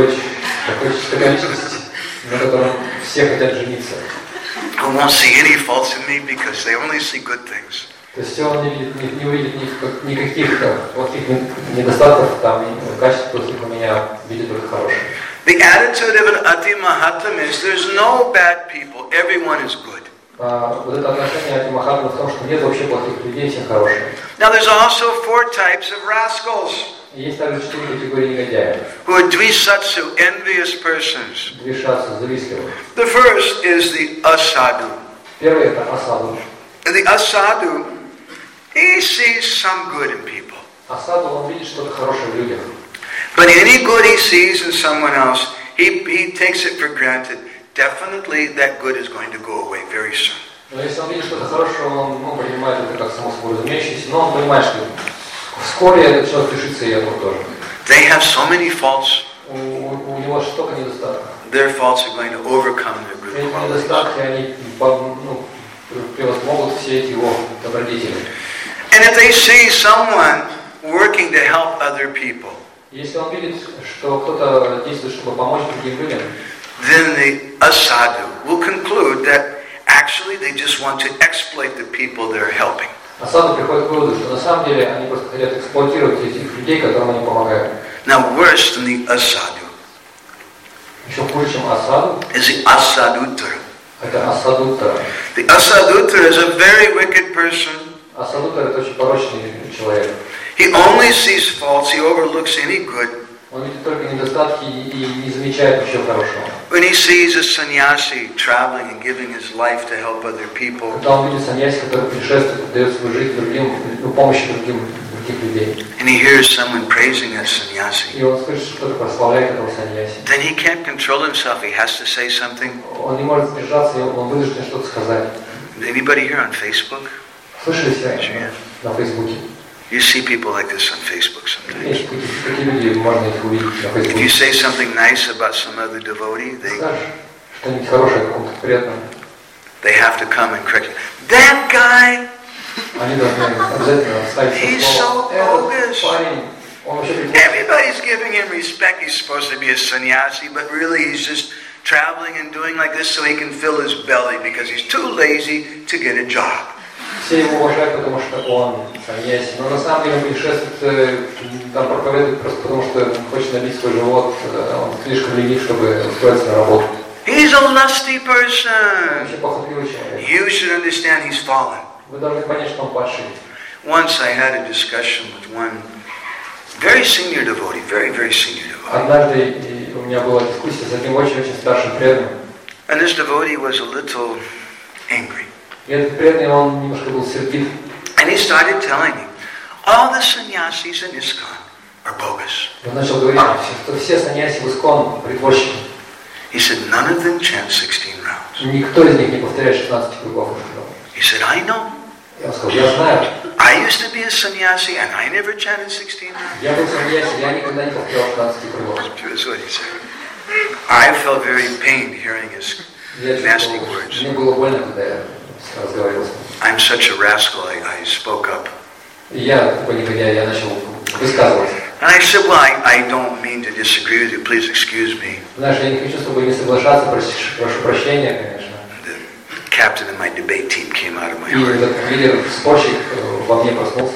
такая личность, на котором все хотят жениться. Who won't see any faults in me because they only see good things. То есть он не увидит никаких плохих недостатков, там, качеств плохих у меня, видит только хорошее. The attitude of an Ati Mahatma is there's no bad people, everyone is good. Вот это отношение ати-махаттамы в том, что нет вообще плохих людей, все хорошие. Now there's also 4 types of rascals. Есть также 4 категории негодяев. Who are dvisatsu, envious persons. Двишатсу, завистливых. The first is the asadu. Первый это асаду. And the asadu, he sees some good in people. Асаду, он видит что-то хорошее в людях. But any good he sees in someone else, he takes it for granted. Definitely that good is going to go away very soon. Но если он видит что-то хорошее, он понимает это как само собой разумеющееся, но он понимает, что вскоре этот человек лишится и этого тоже. They have so many faults. У него столько недостатков. Their faults are going to overcome their good Эти qualities. недостатки, они превозмогут все эти его добродетели. And if they see someone working to help other people, Если он видит, что кто-то действует, чтобы помочь другим людям, then the asadu will conclude that actually they just want to exploit the people they're helping. Асаду приходит к выводу, что на самом деле они просто хотят эксплуатировать этих людей, которым они помогают. Now worse than the asadu Еще хуже, чем асаду, is the asaduttara. это асадуттара. The asaduttara is a very wicked person. Асадуттара это очень порочный человек. He only sees faults, he overlooks any good. Он видит только недостатки и не замечает ничего хорошего. When he sees a sannyasi traveling and giving his life to help other people, Когда он видит саньяси, который путешествует, дает свою жизнь другим, помощь других людей, and he hears someone praising that sannyasi, и он слышит, что кто-то прославляет этого саньяси, then he can't control himself, he has to say something. он не может сдержаться, и он вынужден что-то сказать. Anybody here on Facebook? Слышали себя на Фейсбуке? You see people like this on Facebook sometimes. Есть такие люди, можно их увидеть на If you Фейсбуке. say something nice about some other devotee, Скажешь что-нибудь хорошее о каком-то приятном, they have to come and correct you. That guy, они должны обязательно ставить He's слово. so Этот bogus. парень, он вообще прикольный. everybody's giving him respect. He's supposed to be a sannyasi, but really he's just traveling and doing like this so he can fill his belly because he's too lazy to get a job. Все его уважают, потому что он саньяси, но на самом деле он путешествует, там проповедует просто потому, что он хочет набить свой живот, он слишком ленив, чтобы устроиться на работу. He's a lusty Он person. вообще похотливый человек. You should understand he's fallen. Вы должны понять, что он падший. Once I had a discussion with one very senior devotee, very, very senior devotee. Однажды у меня была дискуссия с одним очень-очень старшим преданным. And this devotee was a little angry. И этот преданный, он немножко был сердит. And he started telling me, all the sannyasis in ISKCON are bogus. Он начал говорить, что все саньяси в Искон притворщики. He said, none of them chant 16 rounds. Никто из них не повторяет 16 кругов. He said, I know. Я сказал, я знаю. I used to be a sannyasi and I never chanted 16 rounds. Я был саньяси, я никогда не повторял 16 кругов. That's what he said. I felt very pained hearing his nasty words. Мне было больно, когда я разговаривал с ним. I'm such a rascal, I spoke up. И я, такой негодяй, я начал высказываться. And I said, well, I don't mean to disagree with you, please excuse me. Знаешь, я не хочу с тобой не соглашаться, прошу прощения, конечно. The captain of my debate team came out of my И heart. этот лидер, спорщик во мне проснулся.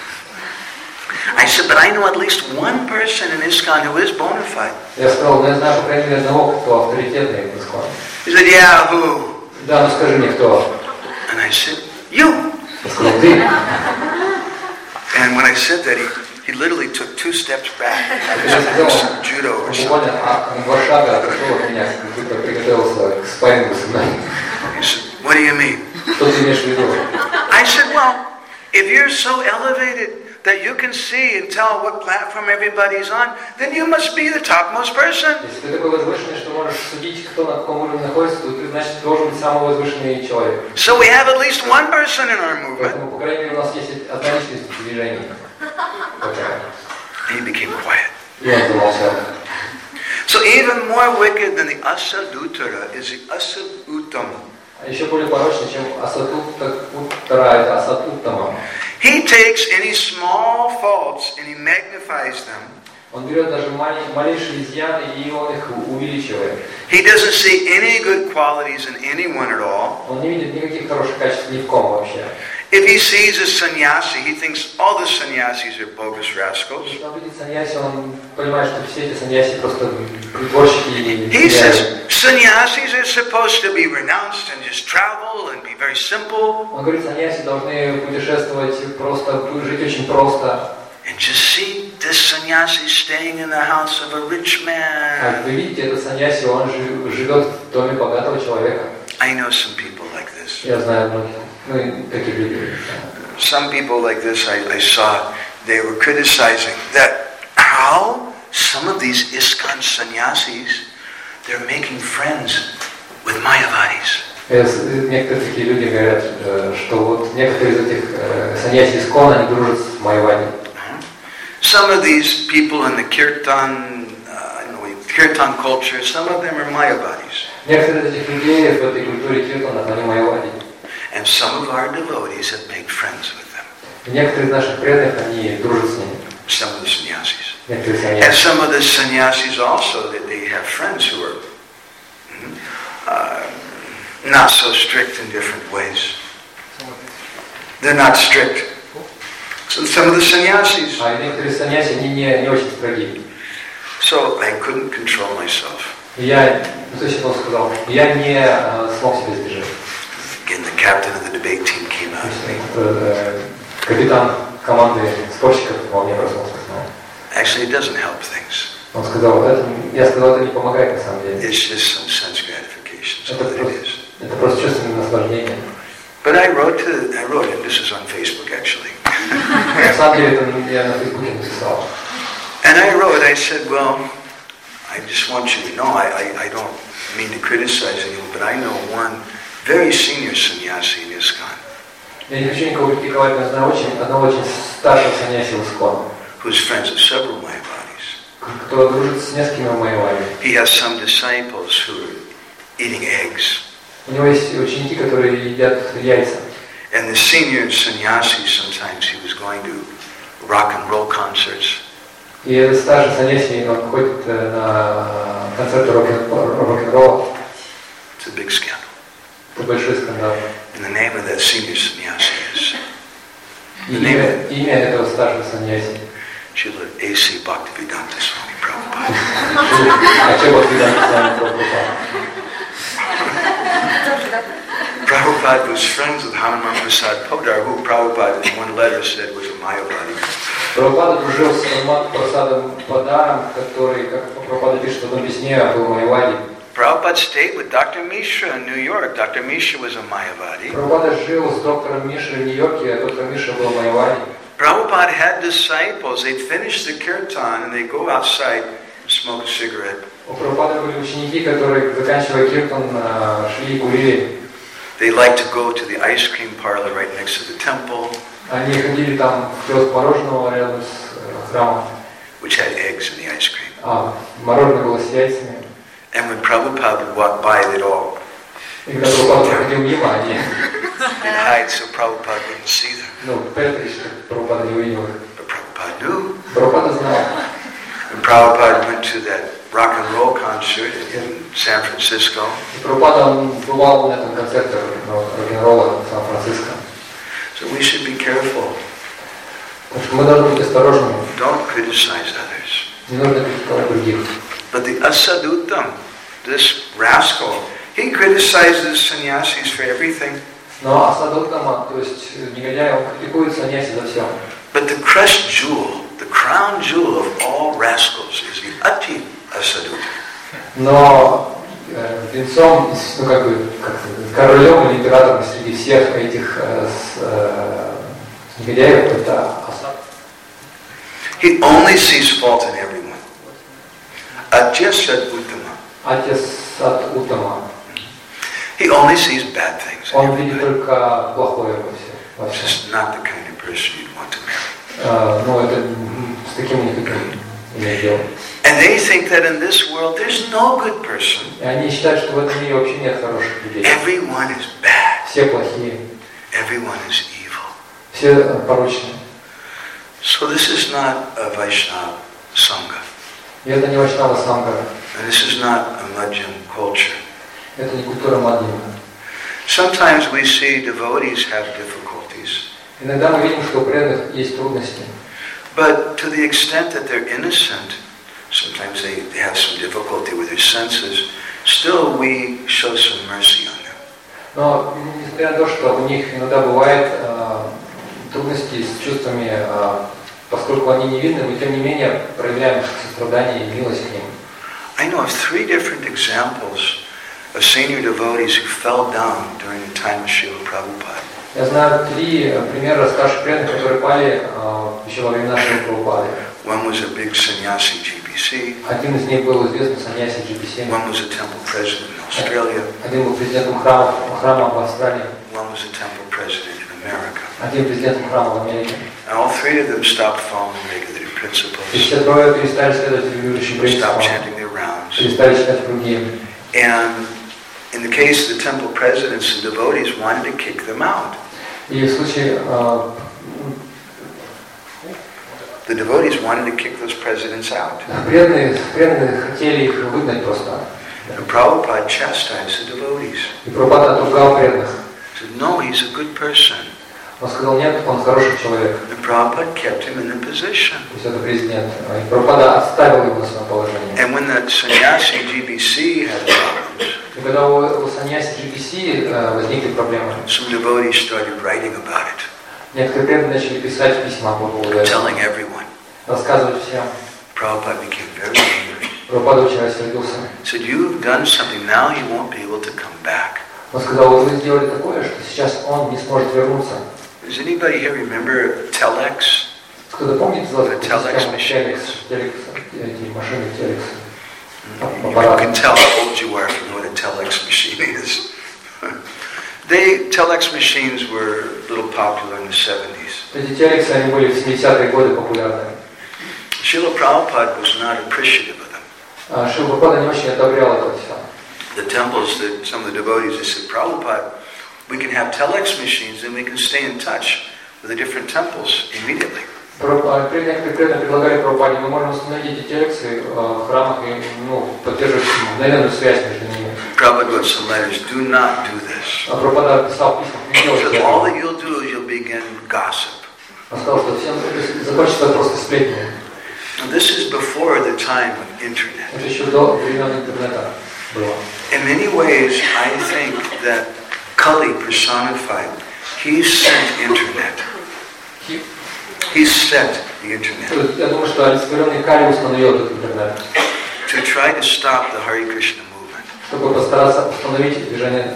I said, but I know at least one person in ISKCON who is bona fide. Я сказал, я знаю, по крайней мере, одного, кто авторитетный в Исконе. He said, yeah, who? Да, ну скажи мне, кто? And I said, you. Я сказал, ты. And when I said that, he literally took 2 steps back. Some judo or something. Буквально 2 шага отошел от меня, как будто приготовился к спаррингу со мной. He said, what do you mean? Что ты имеешь в виду? I said, well, if you're so elevated that you can see and tell what platform everybody's on, then you must be the topmost person. Если ты такой возвышенный, что можешь судить, кто на каком уровне находится, то ты, значит, должен быть самый возвышенный человек. So we have at least one person in our movement. Поэтому, по крайней мере, у нас есть одна личность в движении. He became quiet. И он замолчал. So even more wicked than the Asadutara is the Asad-Uttam. А еще более порочный, чем Асад-Уттара, это Асад-Уттама. He takes any small faults and he magnifies them. Он берет даже малейшие изъяны, и он их увеличивает. He doesn't see any good qualities in anyone at all. Он не видит никаких хороших качеств ни в ком вообще. If he sees a sannyasi, he thinks all the sannyasis are bogus rascals. Если он видит саньяси, он понимает, что все эти саньяси просто притворщики. He says sannyasis are supposed to be renounced and just travel and be very simple. Он говорит, саньяси должны путешествовать просто, жить очень просто. And just see this sannyasi staying in the house of a rich man. Как вы видите, этот саньяси, он живет в доме богатого человека. I know some people like this. Я знаю многих, таких людей. Some people like this I saw, they were criticizing that how some of these ISKCON sannyasis, they're making friends with Mayavadis. Некоторые такие люди говорят, что вот некоторые из этих саньяси Искона, они дружат с Майявади. Some of these people in the kirtan culture, some of them are Mayavadis. Некоторые из этих людей в этой культуре киртана, они Майявади. And some of our devotees have made friends with them. Некоторые из наших преданных, они дружат с ними. Some of the sannyasis. Некоторые And саньяси. some of the sannyasis also, that they have friends who are not so strict in different ways. They're not strict. So some of the sannyasis. А некоторые саньяси, они не очень строги. So I couldn't control myself. Я, то есть он сказал, я не смог себя сдержать. Again, the captain of the debate team came out. Капитан команды спорщиков, он мне проснулся. Actually, it doesn't help things. Он сказал, я сказал, это не помогает на самом деле. It's just some sense gratification. That's what it is. Это просто чувственное наслаждение. But I wrote it. This is on Facebook, actually. На самом деле, это я на Фейсбуке написал. And I said, well, I just want you to know, I don't mean to criticize anyone, but I know one very senior sannyasi in ISKCON. Я не хочу никого критиковать, но знаю одного очень старшего саньяси в Исконе, Who's friends with several Mayavadis. кто дружит с несколькими Майявади. He has some disciples who are eating eggs. У него есть ученики, которые едят яйца. And the senior sannyasi, sometimes he was going to rock and roll concerts. И этот старший саньяси, он ходит на концерты рок-н-ролла. It's a big scandal. Это большой скандал. And the name of that senior sannyasi is Имя этого старшего саньяси. Srila A.C. Bhaktivedanta Swami Prabhupada. Аче Бхактивиданта Свами Прабхупада. Prabhupada was friends with Hanuman Prasad Podar, who Prabhupada in one letter said was a Mayavadi. Прабхупада дружил с Хаnuman Прасадом Подаром, который, как Прабхупада пишет в одном письме, был Майявади. Prabhupada stayed with Dr. Mishra in New York. Dr. Mishra was a Mayavadi. Прабхупада жил с доктором Мишей в Нью-Йорке, а доктор Миша был Майявади. Prabhupada had disciples. They'd finish the kirtan and they'd go outside and smoke a cigarette. У Прабхупады были ученики, которые, заканчивая киртан, шли и курили. They liked to go to the ice cream parlor right next to the temple, Они ходили там в киоск мороженого рядом с храмом. which had eggs in the ice cream. Мороженое было с яйцами. And when Prabhupada would walk by, they'd all И когда Прабхупада проходил мимо, они hide so Prabhupada wouldn't see them. прятались, чтобы Прабхупада не увидел их. But Prabhupada knew. Прабхупада знал. When Prabhupada went to that rock and roll concert in San Francisco, И Прабхупада, он бывал на этом концерте рок-н-ролла в Сан-Франциско. so we should be careful. Потому что мы должны быть осторожными. Don't criticize others. Не нужно критиковать других. But the Asaduttam, this rascal, He criticizes sannyasis for everything. Но Асадуттама, то есть негодяй, он критикует саньяси за все. But the crushed jewel, the crown jewel of all rascals is the Ati Asadutta. Но венцом, ну как бы, королем или императором среди всех этих негодяев это Асад. He only sees fault in everyone. Atya Saduttama. Атья Сад Уттама. He only sees bad things. Он видит только плохое во This всем. is not the kind of person you'd want to marry. Но это с таким не хотим иметь дело. And they think that in this world there's no good person. И они считают, что в этом мире вообще нет хороших людей. Everyone is bad. Все плохие, Everyone is evil. все порочные. So this is not a Vaishnava Sangha. И это не Вайшнава Санга, And this is not a Madhyam culture. это не культура Мадхьяма. Sometimes we see devotees have difficulties. Иногда мы видим, что у преданных есть трудности. But to the extent that they're innocent, sometimes they have some difficulty with their senses, still we show some mercy on them. Но несмотря на то, что у них иногда бывают трудности с чувствами, поскольку они невинны, мы тем не менее проявляем сострадание и милость к ним. I know of 3 different examples of senior devotees who fell down during the time of Srila Prabhupada. Я знаю 3 примера старших преданных, которые пали еще во времена Шрилы Прабхупады. One was a big sannyasi GBC. Один из них был известный саньяси GBC. One was a temple president in Australia. Один был президентом храма в Австралии. One was a temple president in America. Один президентом храма в Америке. And all 3 of them stopped following regulatory principles. И все 3 перестали следовать регулирующим принципам, Stopped chanting their rounds. перестали читать круги. And in the case of the temple presidents, the devotees wanted to kick them out. И в случае The devotees wanted to kick those presidents out. преданные хотели их выгнать просто. And Prabhupada chastised the devotees. И Прабхупада отругал преданных. He said, no, he's a good person. Он сказал, нет, он хороший человек. And Prabhupada kept him in the position. То есть это президент. И Прабхупада оставил его на своем положении. And when the sannyasi GBC had problems, И когда у саньяси GBC возникли проблемы, some devotees started writing about it, некоторые преданные начали писать письма по поводу этого, telling everyone. рассказывать всем. Prabhupada became very angry. Прабхупада очень рассердился. He said, you've done something, now you won't be able to come back. Он сказал, вот вы сделали такое, что сейчас он не сможет вернуться. Does anybody here remember Telex? Кто-то помнит золотую Telex систему machines. Телекс, эти машины Телекс? You can tell how old you are if you know what a telex machine is. Telex machines were a little popular in the 70s. Эти телексы, они были в 70-е годы популярны. Srila Prabhupada was not appreciative of them. Шрила Прабхупада не очень одобрял это все. The temples that some of the devotees, they said, Prabhupada, we can have telex machines and we can stay in touch with the different temples immediately. Некоторые преданные предлагали Прабхупаде, мы можем установить эти телексы в храмах и поддерживать мгновенную связь между ними. Prabhupada wrote some letters, do not do this. А Прабхупада писал письма, не делайте Because all этого. that you'll do is you'll begin gossip. Он сказал, что всем закончится просто сплетни. Now, this is before the time of internet. Это еще до времен интернета было. In many ways, I think that Kali personified, he sent internet. He sent the internet Я думаю, что олицетворенный Кали установил этот интернет, to try to stop the Hare Krishna movement. чтобы постараться остановить движение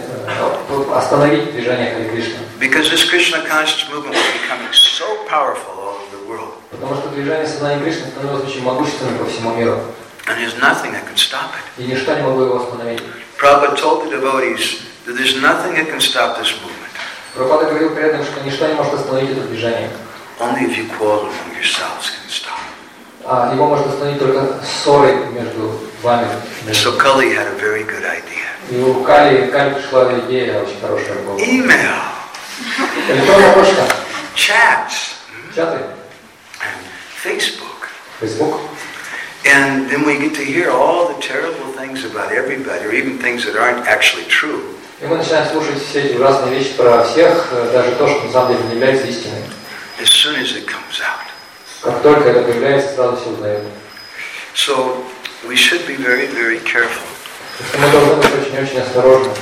Харе Кришны. Because this Krishna conscious movement was becoming so powerful all over the world. Потому что движение сознания Кришны становилось очень могущественным по всему миру. And there's nothing that can stop it. И ничто не могло его остановить. Prabhupada told the devotees that there's nothing that can stop this movement. Прабхупада говорил преданным, что ничто не может остановить это движение. Only if you quarrel among yourselves can stop it. Его может остановить только ссоры между вами. So Kali had a very good idea. И у Кали пришла идея очень хорошая в голову. Email, Электронная почта, chats, чаты, and Facebook. Facebook. And then we get to hear all the terrible things about everybody, or even things that aren't actually true. И мы начинаем слушать все эти ужасные вещи про всех, даже то, что на самом деле не является истиной. As soon as it comes out. Как только это появляется, сразу все узнают. So we should be very, very careful. Мы должны быть очень очень-очень осторожны.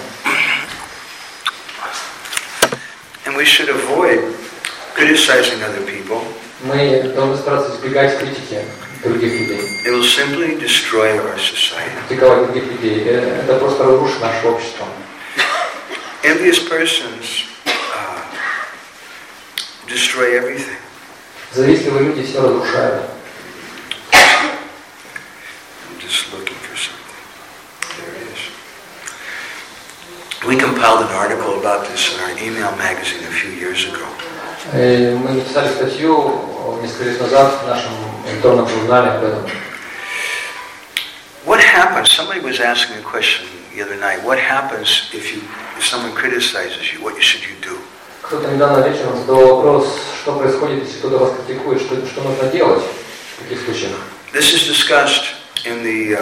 And we should avoid criticizing other people. Мы должны стараться избегать критики других людей. It will simply destroy our society. Критиковать других людей. Это просто разрушит наше общество. Envious persons destroy everything. Завистливые люди все разрушают. I'm just looking for something. There it is. We compiled an article about this in our email magazine a few years ago. Мы написали статью несколько лет назад в нашем электронном журнале об этом. What happens? Somebody was asking a question the other night. What happens if someone criticizes you? What should you do? Кто-то недавно вечером задал вопрос, что происходит, если кто-то вас критикует, что нужно делать в таких случаях. This is discussed in the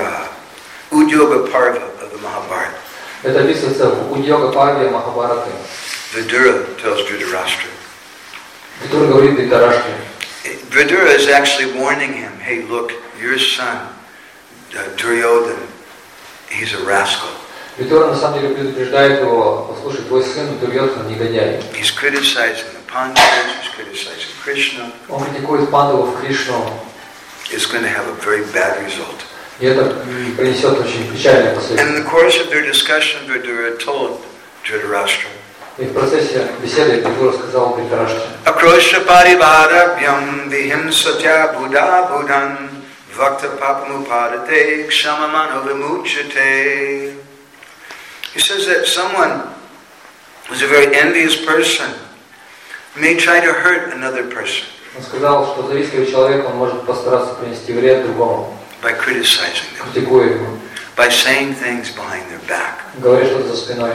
Udyoga Parva of the Mahabharata. Это описывается в Удьога Парве Махабхараты. Vidura tells Dhritarashtra. Видура говорит Dhritarashtra. Vidura is actually warning him, hey, look, your son, Duryodhana, he's a rascal. Видура на самом деле предупреждает его, послушай, твой сын Дурьодхан негодяй. He's criticizing the Pandavas, he's criticizing Krishna. Он критикует пандавов, Кришну. It's going to have a very bad result. И это принесет очень печальные последствия. And in the course of their discussion, Vidura told Dhritarashtra. И в процессе беседы Видура сказал Dhritarashtra. Akrosha paribhadabhyam vihimsatya buddha buddhan vakta papamupadate kshamamano vimuchyate. He says that someone who's a very envious person may try to hurt another person. Он сказал, что завистливый человек, он может постараться принести вред другому. By criticizing them. Критикуя его. By saying things behind their back. Говорит что-то за спиной.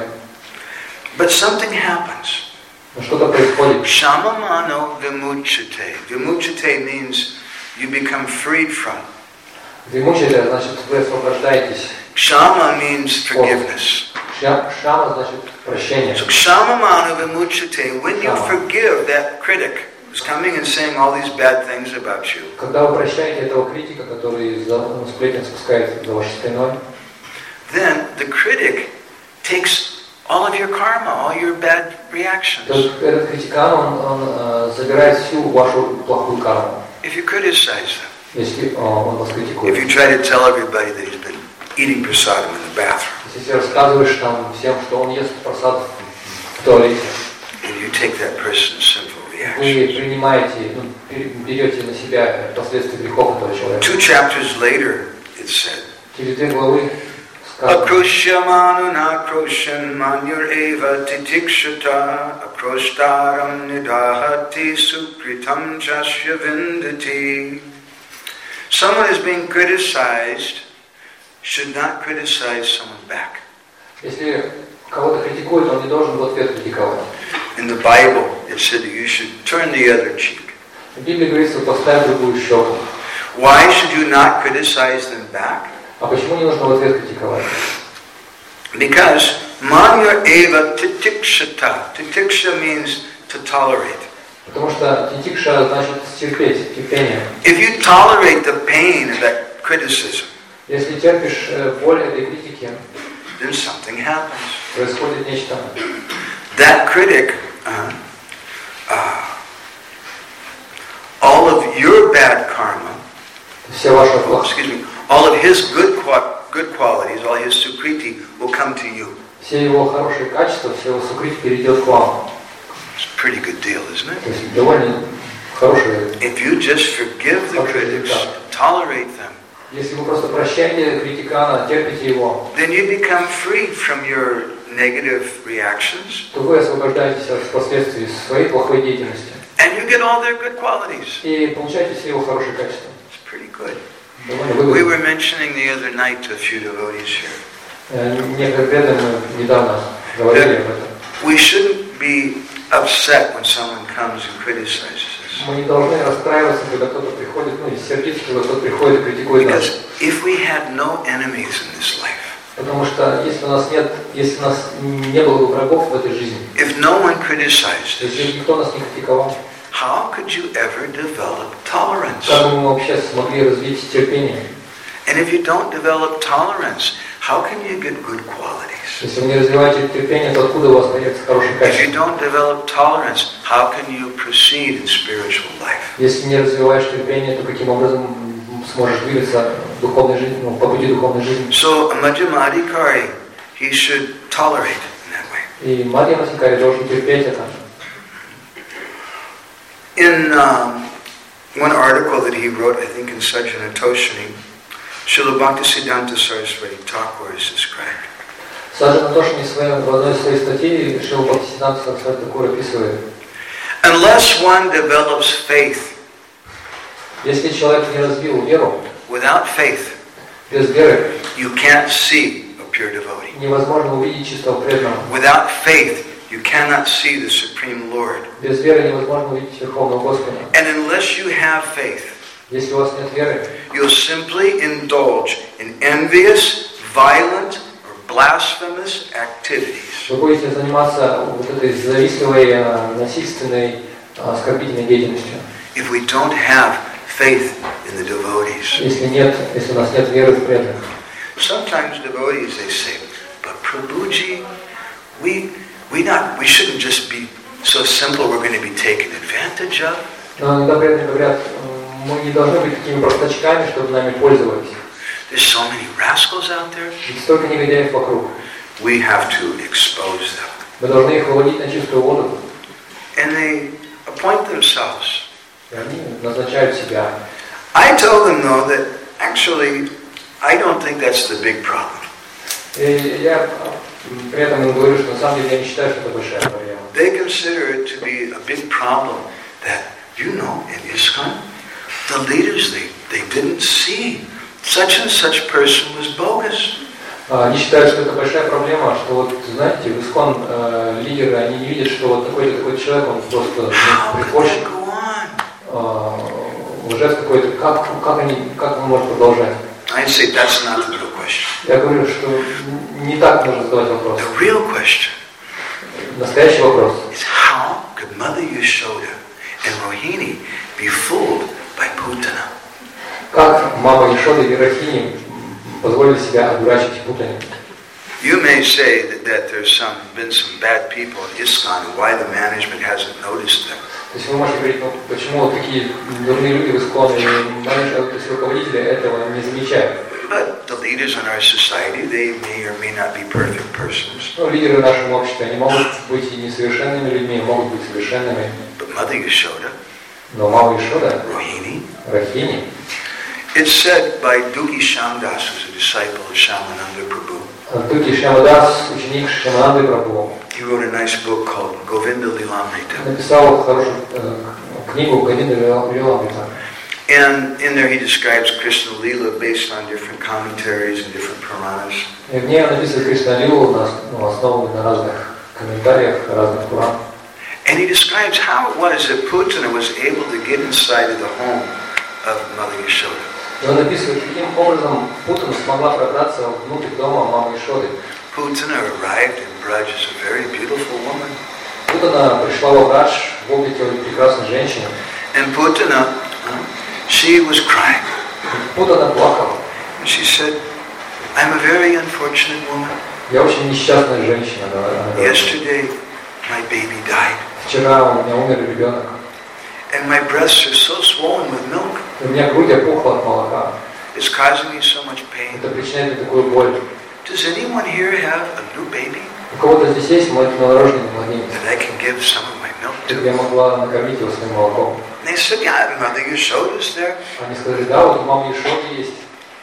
But something happens. Но что-то происходит. Shamamano vimuchyate. Vimuchyate means you become freed from. Вимучите, значит, вы освобождаетесь. Kshama means forgiveness. Кшама значит прощение. So kshamamano vimuchyate, when you forgive that critic who's coming and saying all these bad things about you. Когда вы прощаете этого критика, который сплетен спускает за вашей спиной, then the critic takes all of your karma, all your bad reactions. Этот критикан, он забирает всю вашу плохую карму. If you criticize them. Если он вас критикует. If you try to tell everybody that he's been eating prasadam in the bathroom. Если ты рассказываешь там всем, что он ест просад в туалете. And you take that person's sinful reaction. Вы принимаете, берете на себя последствия грехов этого человека. 2 chapters later, it said. Через 2 главы сказано. Akrushyamanu nakrushan manyur eva titikshata akrushtaram nidahati sukritam jasya vindati. Someone is being criticized should not criticize someone back. Если кого-то критикуют, он не должен в ответ критиковать. In the Bible, it said that you should turn the other cheek. В Библии говорится, поставь другую щеку. Why should you not criticize them back? А почему не нужно в ответ критиковать? Because manya eva titikshata. Titiksha means to tolerate. Потому что титикша значит терпеть, терпение. If you tolerate the pain of that criticism, если терпишь боль этой критики, then something happens. Происходит нечто. That critic, all of your bad karma, все ваши all of his good qualities, all his sukriti will come to you. Все его хорошие качества, все его сукрити перейдет к вам. It's a pretty good deal, isn't it? То есть довольно хорошие. If you just forgive the critics, tolerate them, если вы просто прощаете критикана, терпите его, then you become freed from your negative reactions, то вы освобождаетесь от последствий своей плохой деятельности. and you get all their good qualities. И получаете все его хорошие качества. It's pretty good. Довольно выгодно. We were mentioning the other night to a few devotees here. Некоторые преданные недавно говорили об этом. We shouldn't be upset when someone comes and criticizes us. Мы не должны расстраиваться, когда кто-то приходит, и сердиться, когда кто-то приходит и критикует нас. Because if we had no enemies in this life, потому что если у нас не было бы врагов в этой жизни, if no one criticized us, если никто нас не критиковал, how could you ever develop tolerance? как бы мы вообще смогли развить терпение? And if you don't develop tolerance, how can you get good qualities? Если вы не развиваете терпение, то откуда у вас появится хорошее If качество? you don't develop tolerance, how can you proceed in spiritual life? Если не развиваешь терпение, то каким образом сможешь двигаться в духовной жизни, по пути духовной жизни? So a Madhyama Adhikari, he should tolerate in that way. И Мадьяма Адхикари должен терпеть это. In one article that he wrote, I think in Sajjana Toshini, Srila Bhaktisiddhanta Saraswati Thakur is described. Саджана Тошини в одной из своих статей Шрила Бхактисиддханта Сарасвати Тхакур описывает: Unless one develops faith, если человек не развил веру, without faith, без веры you can't see a pure devotee. невозможно увидеть чистого преданного. Without faith, you cannot see the Supreme Lord. Без веры невозможно увидеть Верховного Господа. And unless you have faith, Если у вас нет веры, you'll simply indulge in envious, violent, or blasphemous activities. вы будете заниматься вот этой завистливой, насильственной, оскорбительной деятельностью. If we don't have faith in the devotees. Если у нас нет веры в преданных. Sometimes devotees, they say, but Prabhuji, we shouldn't just be so simple we're going to be taken advantage of. Но иногда преданные говорят, мы не должны быть такими простачками, чтобы нами пользовались. There's so many rascals out there. Ведь столько негодяев вокруг. We have to expose them. Мы должны их выводить на чистую воду. And they appoint themselves. И они назначают себя. I tell them though that actually I don't think that's the big problem. И я при этом им говорю, что на самом деле я не считаю, что это большая проблема. They consider it to be a big problem that, in ISKCON, the leaders, they didn't see such and such person was bogus. Они считают, что это большая проблема, что вот, знаете, в ИСККОН лидеры, они не видят, что вот такой человек, он просто прихожий, лжец какой-то, как он может продолжать? I'd say that's not the real question. Я говорю, что не так нужно задавать вопрос. The real question Настоящий вопрос. is how could Mother Yashoda and Rohini be fooled by Putana? Как мама Яшода и Рахини позволили себя одурачить Путане? You may say that there's been some bad people in ISKCON and why the management hasn't noticed them. То есть вы можете говорить, почему вот такие дурные люди в ИСККОН и менеджеры, то есть руководители этого не замечают. But the leaders in our society, they may or may not be perfect persons. Лидеры в нашем обществе, они могут быть и несовершенными людьми, могут быть совершенными. But Mother Yashoda, Но мама Яшода, Rohini, Рахини, it's said by Duki Shamdas, who's a disciple of Shamananda Prabhu. Дуки Шьямадас, ученик Шьямананды Прабху, He wrote a nice book called Govinda Lilamrita. написал хорошую книгу Говинда Лиламрита. And in there he describes Krishna Lila based on different commentaries and different Puranas. И в ней он описывает Кришна Лилу, основанную на разных комментариях, разных Пуран. And he describes how it was that Putana was able to get inside of the home of Mother Yashoda. И он описывает, каким образом Путана смогла пробраться внутрь дома мамы Яшоды. Putana arrived in Braj as a very beautiful woman. Путана пришла в Брадж в облике прекрасной женщины. And Putana, she was crying. Путана плакала. And she said, I'm a very unfortunate woman. Я очень несчастная женщина. Yesterday, my baby died. Вчера у меня умер ребенок. And my breasts are so swollen with milk. У меня грудь опухла от молока. It's causing me so much pain. Это причиняет мне такую боль. Does anyone here have a new baby У кого-то здесь есть новорожденный младенец, that I can give some of my milk чтобы to? я могла накормить его своим молоком. And they said, yeah, Mother Yashoda's there. Они сказали, да, вот у мамы Яшоды есть.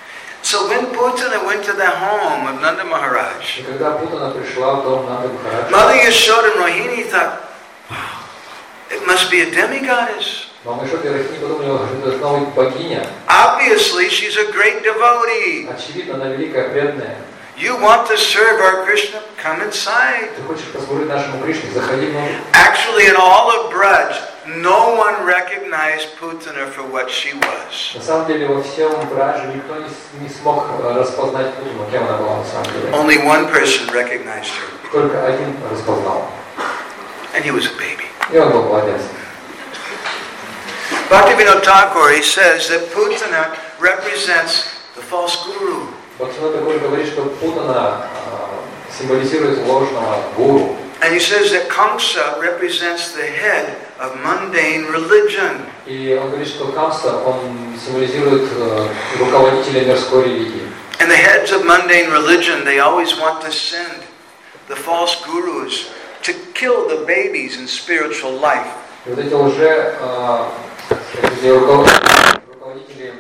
So when Putana went to the home of Nanda Maharaj, И когда Путана пришла в дом Нанды Махараджа, Mother Yashoda and Rohini thought, wow, it must be a demigoddess. мама Яшода и Рахини подумали, что это снова богиня. Obviously, she's a great devotee. Очевидно, она великая, преданная. You want to serve our Krishna? Come inside. Ты хочешь послужить нашему Кришне, заходи внутрь. Actually, in all of Braj, no one recognized Putana for what she was. На самом деле, во всем Брадже никто не смог распознать Путану, кем она была на самом деле. Only one person recognized her, Только один распознал. and he was a baby. И он был младенцем. Bhaktivinoda Thakur, he says that Putana represents the false guru. Бхактивинода Тхакур говорит, что Путана символизирует ложного гуру. And he says that Kamsa represents the head of mundane religion. И он говорит, что Камса, он символизирует руководителя мирской религии. And the heads of mundane religion, they always want to send the false gurus to kill the babies in spiritual life. И вот эти уже руководители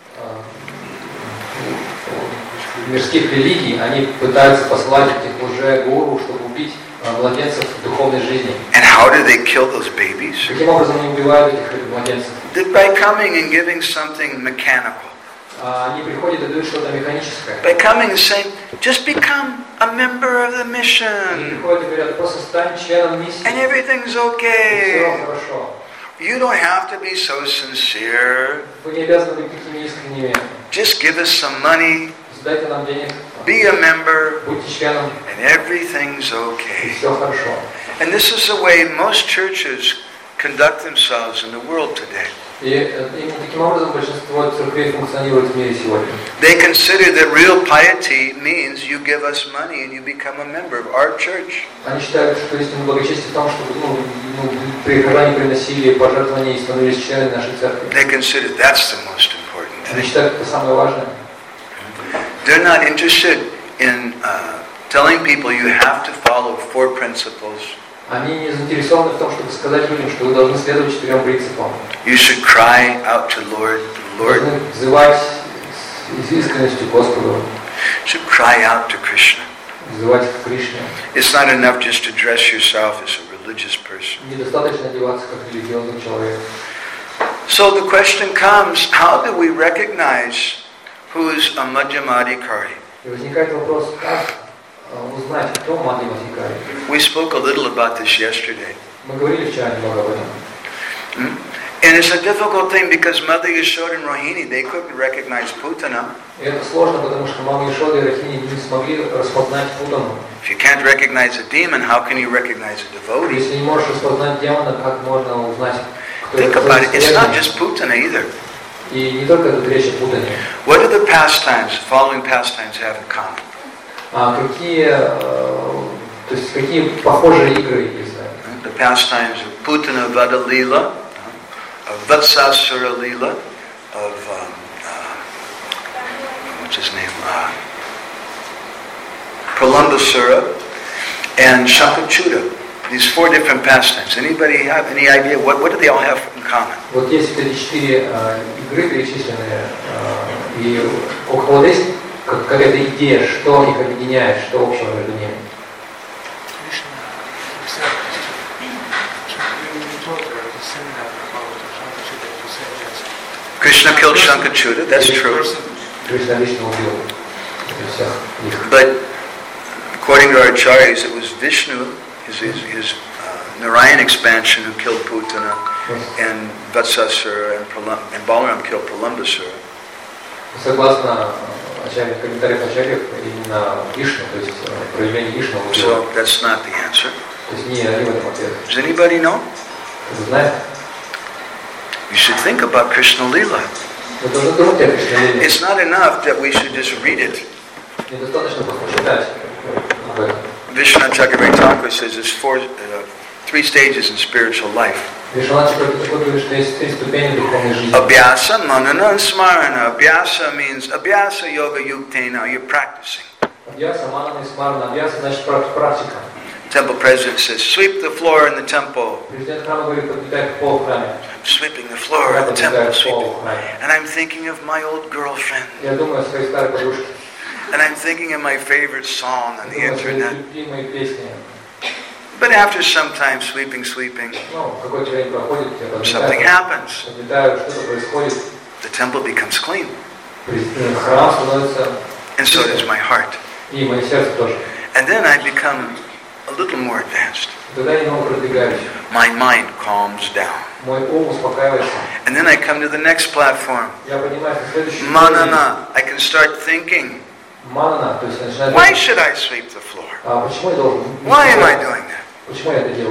мирских религий, они пытаются послать этих уже гуру, чтобы убить младенцев в духовной жизни. And how do they kill those babies? Каким образом они убивают этих младенцев? By coming and giving something mechanical. Они приходят и дают что-то механическое. By coming and saying, just become a member of the Они mission. приходят и говорят, просто стань членом миссии. And everything's И все okay. хорошо. You don't have to be so sincere. Вы не обязаны быть такими искренними. Just give us some money, Дайте нам денег, be a member, будьте членом, and everything's и okay. все хорошо. And this is the way most churches conduct themselves in the world today. И именно таким образом большинство церквей функционирует в мире сегодня. They consider that real piety means you give us money and you become a member of our church. Они считают, что истинное благочестие в том, чтобы прихожане приносили пожертвования и становились членами нашей церкви. They consider that's the most important Они thing. считают, это самое важное. They're not interested in telling people you have to follow 4 principles. Они не заинтересованы в том, чтобы сказать людям, что вы должны следовать 4 принципам. You should cry out to Lord. Вы должны взывать с искренностью Господу, You should cry out to Krishna. взывать к Кришне. It's not enough just to dress yourself as a religious person. Недостаточно одеваться как религиозный человек. So the question comes, how do we recognize who's a Madhyamadikari? И возникает вопрос, как узнать, кто Мадхьямадхикари? We spoke a little about this yesterday. Мы говорили вчера немного об этом. And it's a difficult thing because Mother Yashoda and Rohini, they couldn't recognize Putana. И это сложно, потому что мама Ешода и Рахини не смогли распознать Путану. If you can't recognize a demon, how can you recognize a devotee? Если не можешь распознать демона, как можно узнать, кто Think это? about it. It's not just Putana either. И не только тут речь о Путане. What do the pastimes, following pastimes, have in common? Какие похожие игры есть? The pastimes of Putana Vada Leela, of Vatsasura Leela, of what's his name? Pralambasura and Shakachuta. These 4 different pastimes. Anybody have any idea what do they all have in common? Вот есть эти 4 игры перечисленные, и у кого есть какая-то идея, что их объединяет, что общего между ними? Krishna killed Shakachuta, that's true. Кришна лично убил всех их. But according to our acharyas, it was Vishnu, his Narayan expansion, who killed Putana, and Vatsasura and Balaram killed Pralambasura. Согласно комментариям ачарьев, именно Вишну, то есть проявление Вишну убил. So that's not the answer. То есть не они в этом ответ. Does anybody know? Вы знаете? You should think about Krishna Leela. Вы должны думать о Кришне. It's not enough that we should just read it. Недостаточно просто читать об этом. Vishnu Chakravarti Thakur says there's 3 stages in spiritual life. Вишванат Чакраварти Тхакур говорит, что есть 3 ступени духовной жизни. Abhyasa, manana, and smarana. Abhyasa means abhyasa yoga yuktena. You're practicing. Абьяса, манана и смарана. Абьяса значит практика. Temple president says, sweep the floor in the temple. Президент храма говорит, подметай пол в храме. Sweeping the floor in the temple, sweeping. And I'm thinking of my old girlfriend. Я думаю о своей старой подружке. And I'm thinking of my favorite song on the Я думаю о своей internet. любимой песне. But after some time sweeping, Ну, какое-то время проходит, я something подметаю, happens. подметаю, что-то происходит. The temple becomes clean. Храм становится... And so does my heart. И мое сердце тоже. And then I become a little more advanced. Тогда я немного продвигаюсь. My mind calms down. Мой ум успокаивается. And then I come to the next platform. Я поднимаюсь на следующий уровень. Manana. I can start thinking, Манана, то есть начинает... why should I sweep the floor? Почему я должен... Why am I doing that? Почему я это делаю?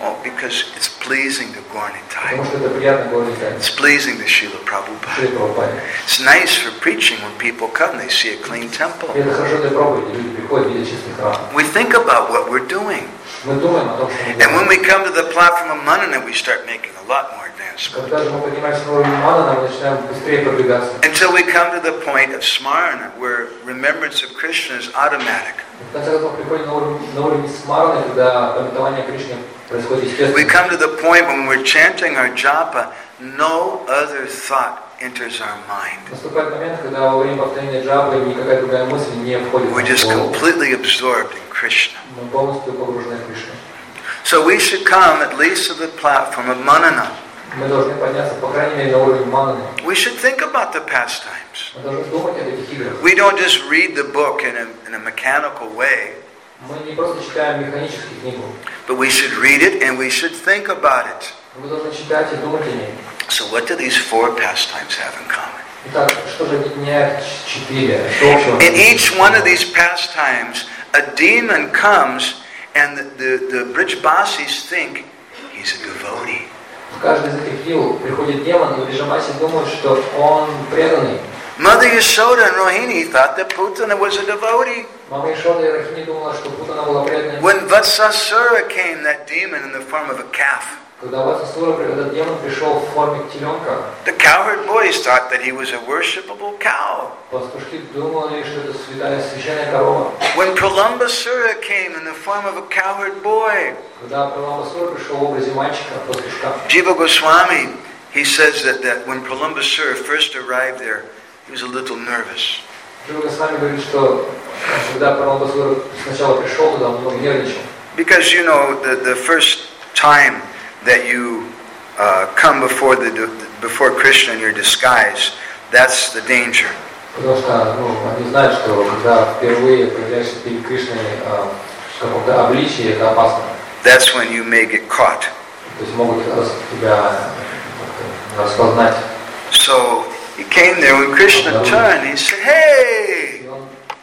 Oh, because it's pleasing to Gaura Потому Nitai. что это приятно Гаур Нитай. It's pleasing to Srila Prabhupada. Шри Прабхупаде. It's nice for preaching when people come, they see a clean temple. И это хорошо для проповеди, люди приходят, видят чистый храм. We think about what we're doing. Мы думаем о том, что мы And when делаем. we come to the platform of Manana, we start making a lot more advancement. Когда же мы поднимаемся на уровень Манана, мы начинаем быстрее продвигаться. Until we come to the point of Smarana, where remembrance of Krishna is automatic. В конце концов, приходим на уровень Смараны, когда памятование о Кришне происходит We естественно. come to the point when we're chanting our japa, no other thought enters our mind. Наступает момент, когда во время повторения джапы никакая другая мысль не входит We're в just голову. completely absorbed in Krishna. Мы полностью погружены в Кришну. So we should come at least to the platform of Manana. Мы должны подняться, по крайней мере, на уровень Мананы. We should think about the pastimes. Мы должны думать об этих играх. We don't just read the book in a mechanical way, Мы не просто читаем механически книгу. but we should read it and we should think about it. Мы должны читать и думать о ней. So what do these four pastimes have in common? Итак, что же объединяет четыре? Что общего? In each one of these pastimes, a demon comes and the Brijbasis think he's a devotee. В каждый из этих дел приходит демон, и Бриджабаси думают, что он преданный. Mother Yashoda and Rohini thought that Putana was a devotee. Мама Ишода и Рахини думала, что Путана была преданной. When Vatsasura came, that demon in the form of a calf, Когда Ватсасура, этот демон пришел в форме теленка, the cowherd boys thought that he was a worshipable cow. пастушки думали, что это святая священная корова. When Pralambasura came in the form of a cowherd boy, Когда Праламбасура пришел в образе мальчика, пастушка, Jiva Goswami, he says that when Pralambasura first arrived there, he was a little nervous. Джива с нами говорит, что когда Праламбасура сначала пришел туда, он немного нервничал. Because, you know, the first time that you come before Krishna in your disguise, that's the danger. Потому что они знают, что когда впервые появляешься перед Кришной в каком-то обличии, это опасно. That's when you may get caught. То есть могут тебя распознать. So he came there when Krishna turned, he said, "Hey!" И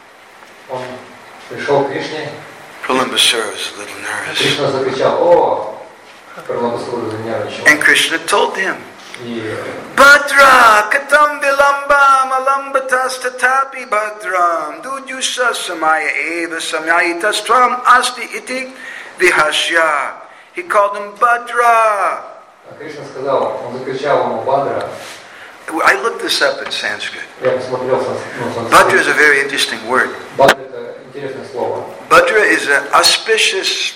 он пришел к Кришне, Pralambasura was a little nervous. Кришна закричал: "О!" Праламбасура занервничал. And Krishna told him, И Bhadra katam vilambam alambatas tatapi bhadram dujusha samaya eva samayitas asti iti vihashya. He called him Bhadra. Кришна сказал, он закричал ему: "Бадра!" I looked this up in Sanskrit. Я посмотрел Bhadra is a very interesting word. Бадра — это интересное слово. Bhadra is an auspicious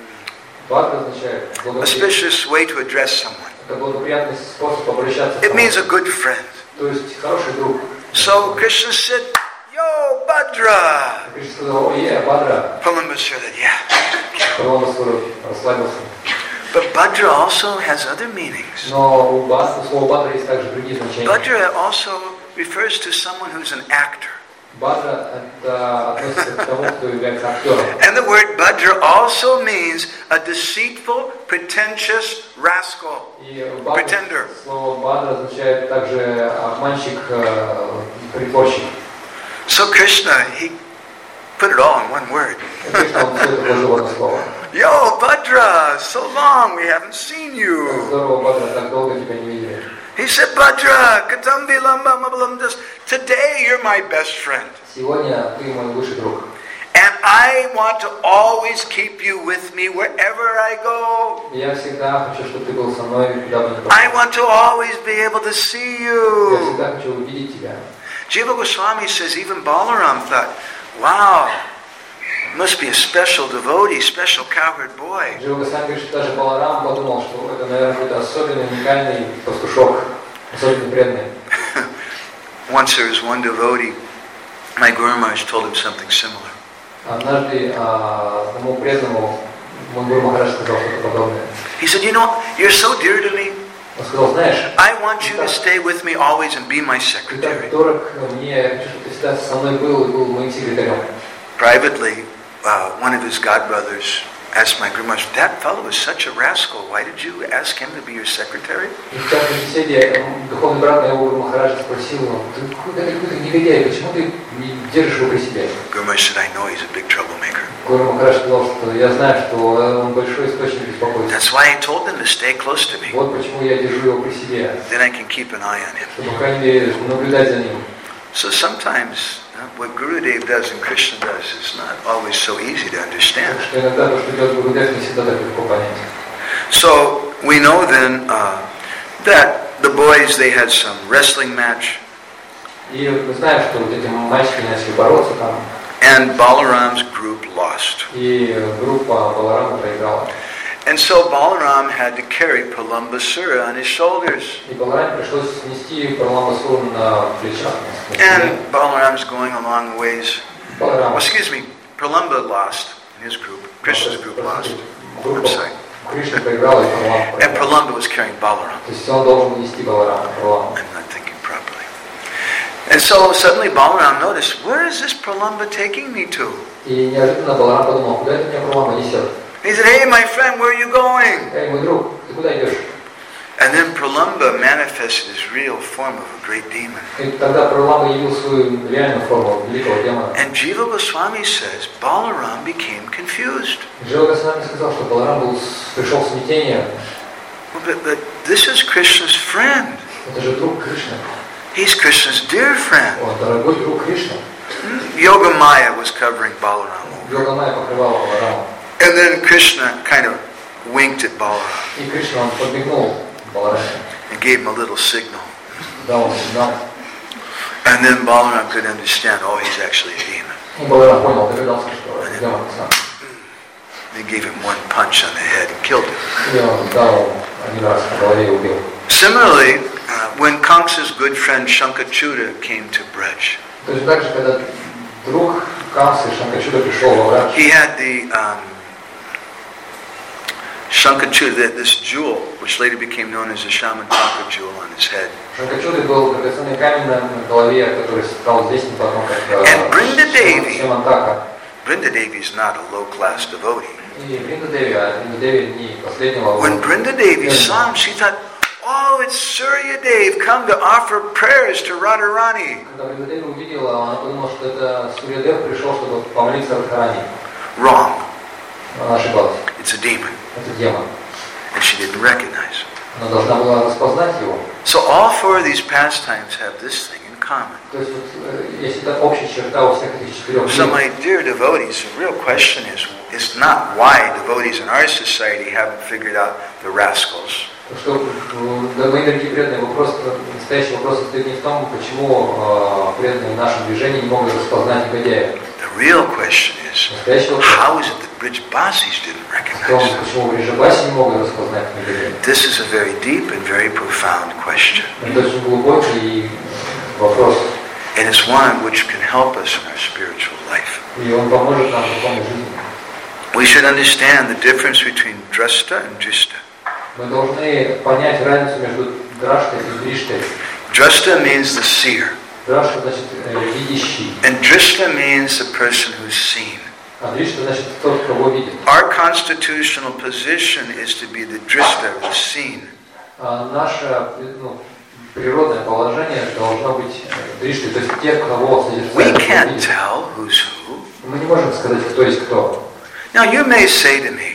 Бадра означает auspicious way to address someone. это благоприятный способ обращаться к It means a кому-то. good friend. То есть хороший друг. So Krishna said, "Yo, Bhadra." Кришна сказал: "О, Бадра!" Pralambasura said, "Yeah." Праламбасура расслабился. But Bhadra also has other meanings. Но у слова Бадра есть также другие значения. Bhadra also refers to someone who's an actor. Бадра это относится к тому, кто является актером. And the word Bhadra also means a deceitful, pretentious rascal. И Pretender. слово Бадра означает также обманщик, притворщик. So Krishna, he put it all in one word. И Кришна он все это вложил в одно слово. Yo, Bhadra, so long we haven't seen you. Здорово, Бадра, так долго тебя не видели. He said, Bhadra, katam vilambam abalamdas. Today you're my best friend. Сегодня ты мой лучший друг. And I want to always keep you with me wherever I go. Я всегда хочу, чтобы ты был со мной, куда бы ни пошел. I want to always be able to see Я you. всегда хочу увидеть тебя. Jiva Goswami says even Balaram thought, wow, must be a special devotee, special cowherd boy. Джива Госвами говорит, что даже Баларам подумал, что это, наверное, какой-то особенный, уникальный пастушок, особенно преданный. Once there was one devotee, my Guru Maharaj told him something similar. Однажды одному преданному мой Гуру Махарадж сказал что-то подобное. He said, you know, you're so dear to me. Он сказал: "Знаешь, I want you to stay with me always and be my ты так secretary. дорог мне, я хочу, чтобы ты всегда со мной был и был моим секретарем." Privately, one of his godbrothers asked my Guru Maharaj, that fellow is such a rascal. Why did you ask him to be your secretary? И в частной беседе духовный брат моего Гуру Махараджа спросил его: "Ты какой-то негодяй, почему ты держишь его при себе. Guru Maharaj said, I know he's a big troublemaker. Гуру Махарадж сказал, что я знаю, что он большой источник беспокойства. That's why I told him to stay close to me. Вот почему я держу его при себе. Then I can keep an eye on him. Чтобы, по крайней мере, наблюдать за ним. So sometimes what Gurudev does and Krishna does is not always so easy to understand. Что иногда то, что делает Гурудев, не всегда так легко понять. So we know then that the boys, they had some wrestling match. И мы знаем, что вот эти мальчики начали бороться там. And Balaram's group lost. И группа Баларама проиграла. And so Balaram had to carry Pralambasura on his shoulders. И Балараме пришлось нести Праламбасуру на плечах. And Balaram's going along the ways. Oh, excuse me, Pralamba lost in his group. Krishna's group lost. I'm sorry. Кришна проиграла, и Пралamba проиграла. And Pralamba was carrying Balaram. То есть он должен нести Баларама, Праламбу. I'm not thinking properly. And so suddenly Balaram noticed, where is this Pralamba taking me to? И неожиданно Баларам подумал, куда это меня Праламба несет? He said, hey, my friend, where are you going? Эй, мой друг, ты куда идешь? And then Pralamba manifested his real form of a great demon. И тогда Праламба явил свою реальную форму великого демона. And Jiva Goswami says, Balaram became confused. Джива Госвами сказал, что Баларам пришел в смятение. But this is Krishna's friend. Это же друг Кришны. He's Krishna's dear friend. Он дорогой друг Кришны. Yoga Maya was covering Balaram. Йога Майя покрывала Баларама. And then Krishna kind of winked at Balaram. И Кришна, он подмигнул Балараме. And gave him a little signal. Дал ему сигнал. And then Balaram could understand, oh, he's actually a demon. И Баларам понял, догадался, что это демон сам. They gave him one punch on the head and killed him. И он дал один раз по голове и убил. Similarly, when Kamsa's good friend Shankachuta came to Braj, То есть так же, когда друг Камсы Шанкачуда пришел во Брадж, he had the Shankachuta, this jewel, which later became known as the Shamantaka jewel on his head. Шанкачуды был драгоценный камень на голове, который стал известен потом как Шамантака. Brinda Devi is not a low-class devotee. И Бринда Деви не последнего. When Brinda Devi saw him, she thought, oh, it's Surya Dev come to offer prayers to Radharani. Когда Бринда Деви увидела, она подумала, что это Сурьядев пришел, чтобы помолиться Радхарани. Wrong. Она ошибалась. It's a demon. Это демон. And she didn't recognize him. Она должна была распознать его. So all four of these pastimes have this thing in common. То есть, если это общая черта у всех этих четырех So видов, my dear devotees, the real question is not why devotees in our society haven't figured out the rascals. что, да, мои дорогие преданные, настоящий вопрос состоит не в том, почему преданные в нашем движении не могут распознать негодяев. The real question is, how is it that Brijbasis didn't В том, recognize them? почему Бриджабаси не могут распознать негодяев. This is a very deep and very profound question. Это очень глубокий вопрос, And it's one which can help us in our spiritual life. и он поможет нам в духовной жизни. We should understand the difference between drashta and drishta. Мы должны понять разницу между драштой и дриштой. Drashta means the seer. Драшта значит видящий, And drishta means the person who's seen. а дришта значит тот, кого видит. Our constitutional position is to be the drishta, the seen. А наше природное положение должно быть дриштой, то есть тех, кого We созерцает. can't tell who's who. Мы не можем сказать, кто есть кто. Now you may say to me,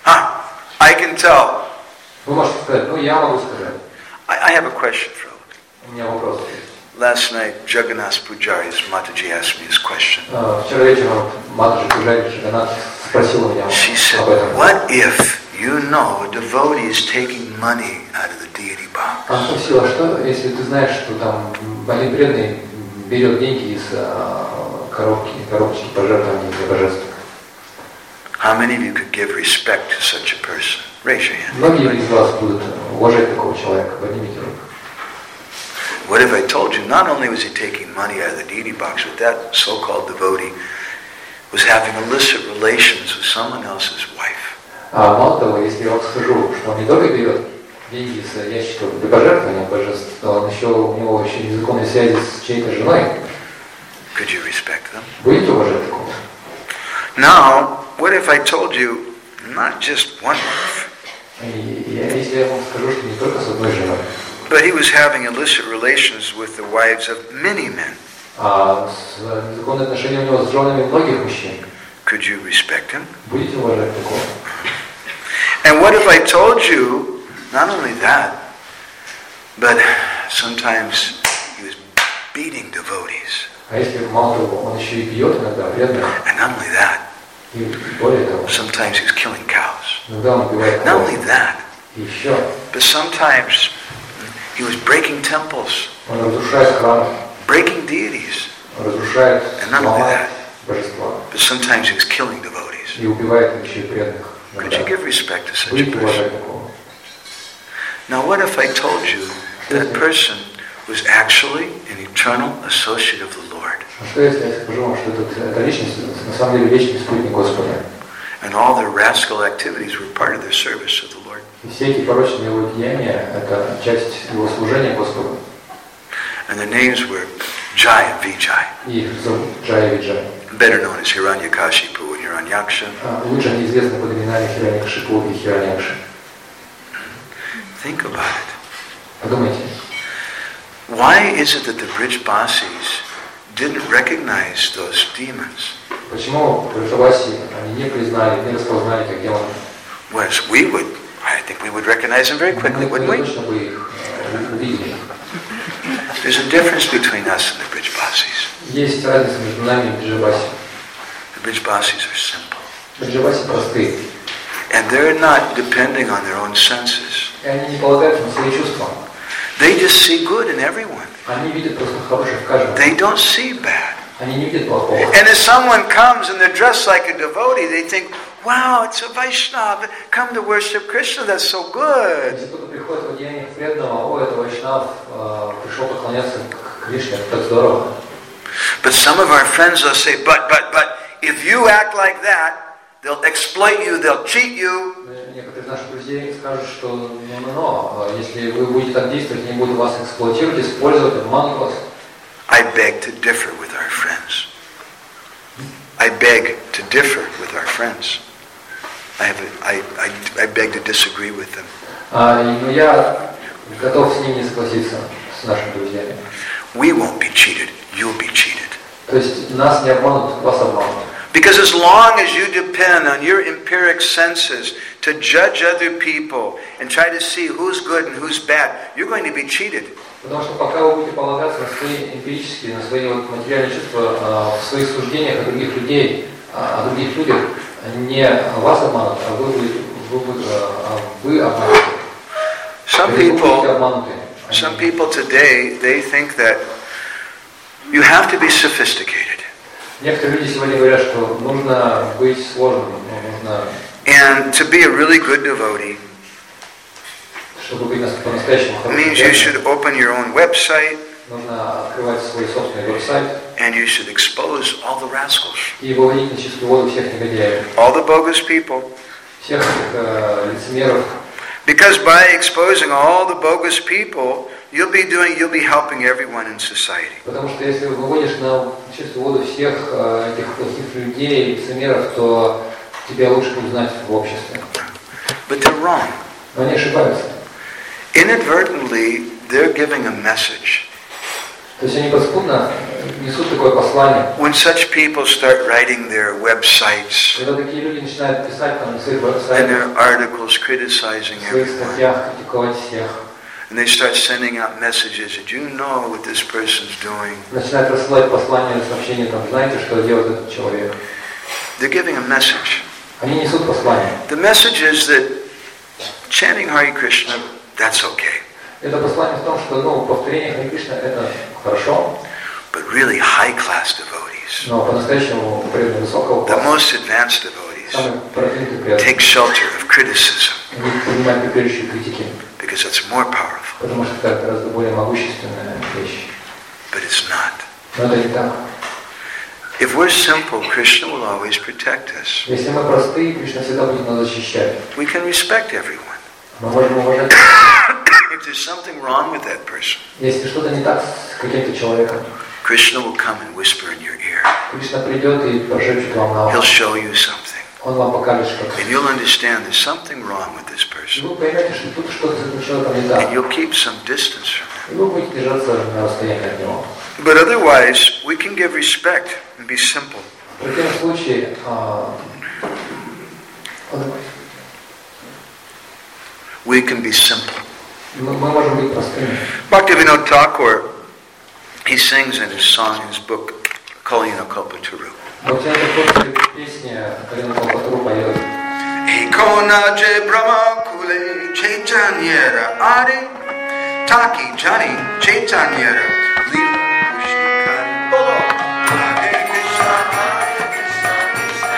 I can tell. Вы можете сказать, я могу сказать. I have a question for you. У меня вопрос есть. Last night, Jagannath Pujari's Mataji asked me this question. Вчера вечером Матаджи Пуджари Джаганнат спросила меня She said, об этом. what if you know a devotee is taking money out of the deity box? Она спросила, что если ты знаешь, что там один преданный берет деньги из коробочки пожертвований для божества. How many of you could give respect to such a person? Raise your hand. Многие из вас будут уважать такого человека. Поднимите руку. What if I told you, not only was he taking money out of the deity box, but that so-called devotee was having illicit relations with someone else's wife? А мало того, если я вам скажу, что он не только берет деньги из ящика для пожертвования божеств, но он еще, у него еще незаконные связи с чьей-то женой. Could you respect them? Будете уважать такого? Now, what if I told you, not just one wife, Если я вам скажу, что не только с одной женой, but he was having illicit relations with the wives of many men? А незаконные отношения у него с женами многих мужчин. Could you respect him? Будете уважать такого? And what if I told you, not only that, but sometimes he was beating devotees. А если мало того, он еще и бьет иногда преданных. And not only that, И более того, sometimes he was killing cows. иногда он убивает Not кого-то. only that, И еще but sometimes he was breaking temples, он разрушает храмы, breaking deities. разрушает And not only слова that, божества. but sometimes he was killing devotees. И убивает еще и преданных. Could you give respect to such a Будете person? уважать такого? Now what if I told you that person was actually an eternal associate of the Lord? А что если я скажу вам, что эта личность на самом деле вечный спутник Господа? And all their rascal activities were part of their service to the Lord. И все эти порочные его деяния – это часть его служения Господу. And their names were Jai and Vijay, И их зовут Джай и Виджай. better known as Hiranyakashipu and Hiranyaksha. Лучше они известны под именами Хираньякшипу и Хираньякши. Think about it. Подумайте, Why is it that the Brijbasis didn't recognize those demons? почему Бриджаваси они не признали, не распознали как демонов? Whereas we would, I think we would recognize them very quickly, wouldn't we? Точно бы их увидели. There's a difference between us and the Brijbasis. Есть разница между нами и Бриджаваси. The Brijbasis are simple. Бриджаваси простые. And they're not depending on their own senses. И они не полагаются на свои чувства. They just see good in everyone. Они видят просто хорошее в каждом. They don't see bad. Они не видят плохого. And if someone comes and they're dressed like a devotee, they think, wow, it's a Vaishnava, come to worship Krishna, that's so good. Если кто-то приходит в одеяниях преданного, о, это Вайшнав, пришел поклоняться к Кришне, это так здорово. But some of our friends will say, but, if you act like that, they'll exploit you, they'll cheat you. Некоторые из наших друзей скажут, что если вы будете так действовать, они будут вас эксплуатировать, использовать, обманывать вас. I beg to differ with our friends. I beg to differ with our friends. I beg to disagree with them. Но я готов с ними не согласиться, с нашими друзьями. We won't be cheated, you'll be cheated. То есть нас не обманут, вас обманут. Because as long as you depend on your empiric senses to judge other people and try to see who's good and who's bad, you're going to be cheated. Потому что пока вы будете полагаться на свои эмпирические, на свои материальные чувства, в своих суждениях о других людей, о других людях, не вас обманут, а вы обмануты. Some people today, they think that you have to be sophisticated. Некоторые люди сегодня говорят, что нужно быть сложным, нужно... And to be a really good devotee Чтобы быть по-настоящему means you should open your own website нужно открывать свой собственный веб-сайт and you should expose all the rascals, и выводить на чистую воду всех негодяев, all the bogus people. всех этих лицемеров. Because by exposing all the bogus people, you'll be helping everyone in society. Потому что если выводишь на чистую воду всех этих плохих людей, лицемеров, то тебя лучше узнать в обществе. But they're wrong. Но они ошибаются. Inadvertently, they're giving a message. То есть они подспудно несут такое послание. When such people start writing their websites Когда такие люди начинают писать там на своих and веб-сайтах, their articles criticizing в своих everyone, статьях критиковать всех, and they start sending out messages that you know what this person's doing, начинают рассылать послания, сообщения, там, знаете, что делает этот человек. they're giving a message. Они несут послание. The message is that chanting Hare Krishna, that's okay. Это послание в том, что повторение Харе Кришна это хорошо, But really high-class devotees, но по-настоящему преданные высокого the класса, most advanced devotees, самые продвинутые преданные, take shelter of criticism они принимают припевающие критики, because it's more powerful. потому что это гораздо более могущественная вещь. But it's not. Но это не так. If we're simple, Krishna will always protect us. Если мы простые, Кришна всегда будет нас защищать. We can respect everyone. Мы можем уважать. If there's something wrong with that person, Если что-то не так с каким-то человеком, Krishna will come and whisper in your ear. Кришна придет и прошепчет вам на He'll ухо. show you something. Он вам покажет что-то. And you'll understand there's something wrong with this И person. вы поймете, что тут что-то с этим человеком не And так. you'll keep some distance from him. И вы будете держаться на расстоянии от него. But otherwise, we can give respect and be simple. В противном случае, We can be simple. мы можем быть простыми. Bhaktivinoda Thakur, he sings in his song, in his book, Kalina Kalpataru. Ekona je Brahma Kule Chaitanyera Adi Taki Jani Chaitanyera Lila Pushnikari Bolo Hare Krishna Hare Krishna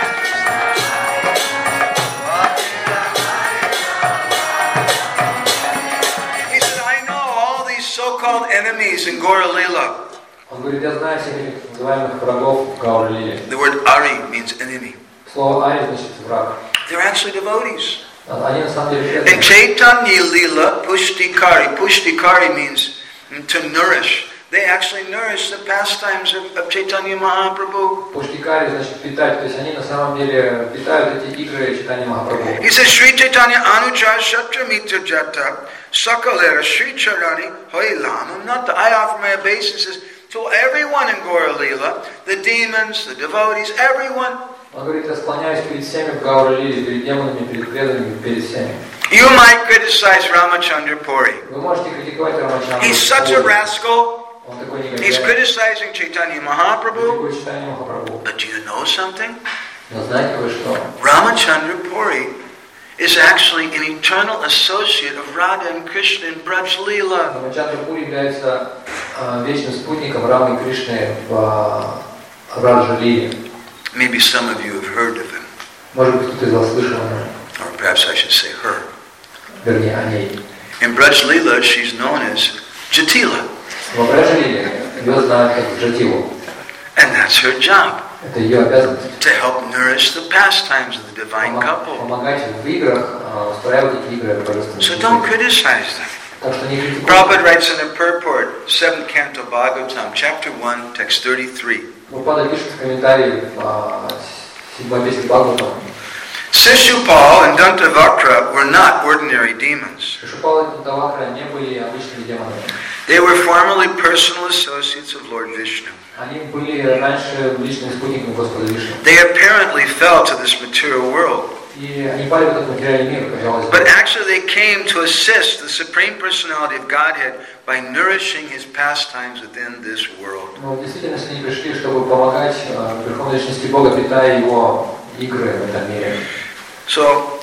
He said, I know all these so-called enemies in Gaura Lila. Он говорит, я знаю всех этих называемых врагов в Гаура-лиле. The word Ari means enemy. Слово Ари значит враг. They're actually devotees. Они на самом деле In преданные. Chaitanya Lila, Pushtikari. Pushtikari means to nourish. They actually nourish the pastimes of Chaitanya Mahaprabhu. Пуштикари значит питать, то есть они на самом деле питают эти игры Чайтанья Махапрабху. He says, Sri Chaitanya Anuchar Shatramita Jata Sakalera Sri Charani Hoilam Nata. I offer my obeisances to everyone in Gaura Lila, the demons, the devotees, everyone. Он говорит, я склоняюсь перед всеми в Гаура-лиле, перед демонами, перед преданными, перед всеми. You might criticize Ramachandra Puri. Вы можете критиковать Рамачандру. He's such a rascal. Он такой негодяй. He's criticizing Chaitanya Mahaprabhu. Критикует Чайтанью Махапрабху. But do you know something? Но знаете вы что? Ramachandra Puri is actually an eternal associate of Radha and Krishna in Braj Leela. Рамачандра Пури является вечным спутником Рамы и Кришны в Раджа-лиле. Maybe some of you have heard of him. Может быть, кто-то из вас слышал о нем. Or perhaps I should say her. Вернее, о ней. In Braj Leela, she's known as Jatila. В Раджа-лиле ее знают как Джатилу. And that's her job, Это ее обязанность. to help nourish the pastimes of the divine couple. Помогать в играх, устраивать эти игры божественные. So don't criticize them. Так что не критикуйте. Prabhupada writes in the purport, 7th Canto Bhagavatam, chapter 1, text 33. Прабхупада пишет в комментарии в 7-й песне Бхагаватам. Shishupal and Dantavakra were not ordinary demons. Шишупала и Дантавакра не были обычными демонами. They were formerly personal associates of Lord Vishnu. Они были раньше личными спутниками Господа Вишну. They apparently fell to this material world. И они пали в этот материальный мир, казалось бы. But actually they came to assist the Supreme Personality of Godhead by nourishing His pastimes within this world. Но в действительности они пришли, чтобы помогать Верховной Личности Бога, питая Его игры в этом мире. So,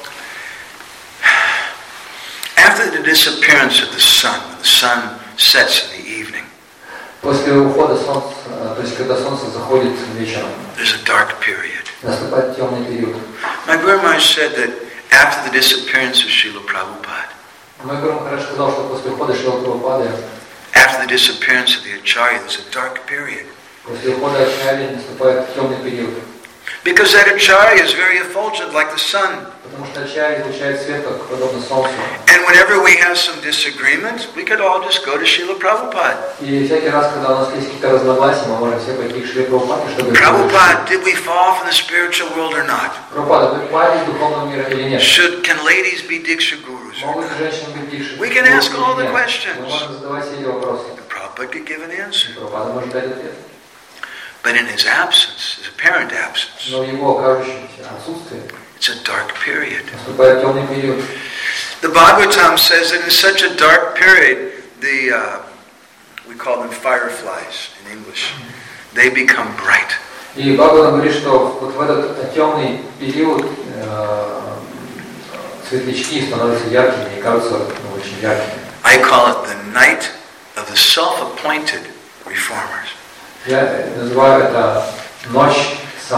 after the disappearance of the sun sets in the evening. После ухода солнца, то есть когда солнце заходит вечером, There's a dark period. наступает темный период. My Guru Maharaj said that after the disappearance of Srila Prabhupada, Мой Гуру Махарадж сказал, что после ухода Шрила Прабхупады, after the disappearance of the Acharya, there's a dark period. после ухода Ачарьи наступает темный период. Because that Acharya is very effulgent like the sun. Потому что Ачарья излучает свет, как подобно солнцу. And whenever we have some disagreement, we could all just go to Srila Prabhupada. И всякий раз, когда у нас есть какие-то разногласия, мы можем все пойти к Шриле Прабхупаде, чтобы... Prabhupada, did we fall from the spiritual world or not? Прабхупада, вы пали из духовного мира или нет? Can ladies be Diksha Gurus or Могут not? женщины быть дикши? We can ask all the questions. Мы можем задавать все эти вопросы. And Prabhupada could give an answer. Прабхупада может дать ответ. But in his absence, his apparent absence, Но в его окажущемся отсутствии it's a dark period. наступает темный период. The Bhagavatam says that in such a dark period, we call them fireflies in English, they become bright. И Бхагаван говорит, что вот в этот темный период светлячки становятся яркими и кажутся очень яркими. I call it the night of the self-appointed reformers. Я называю это ночь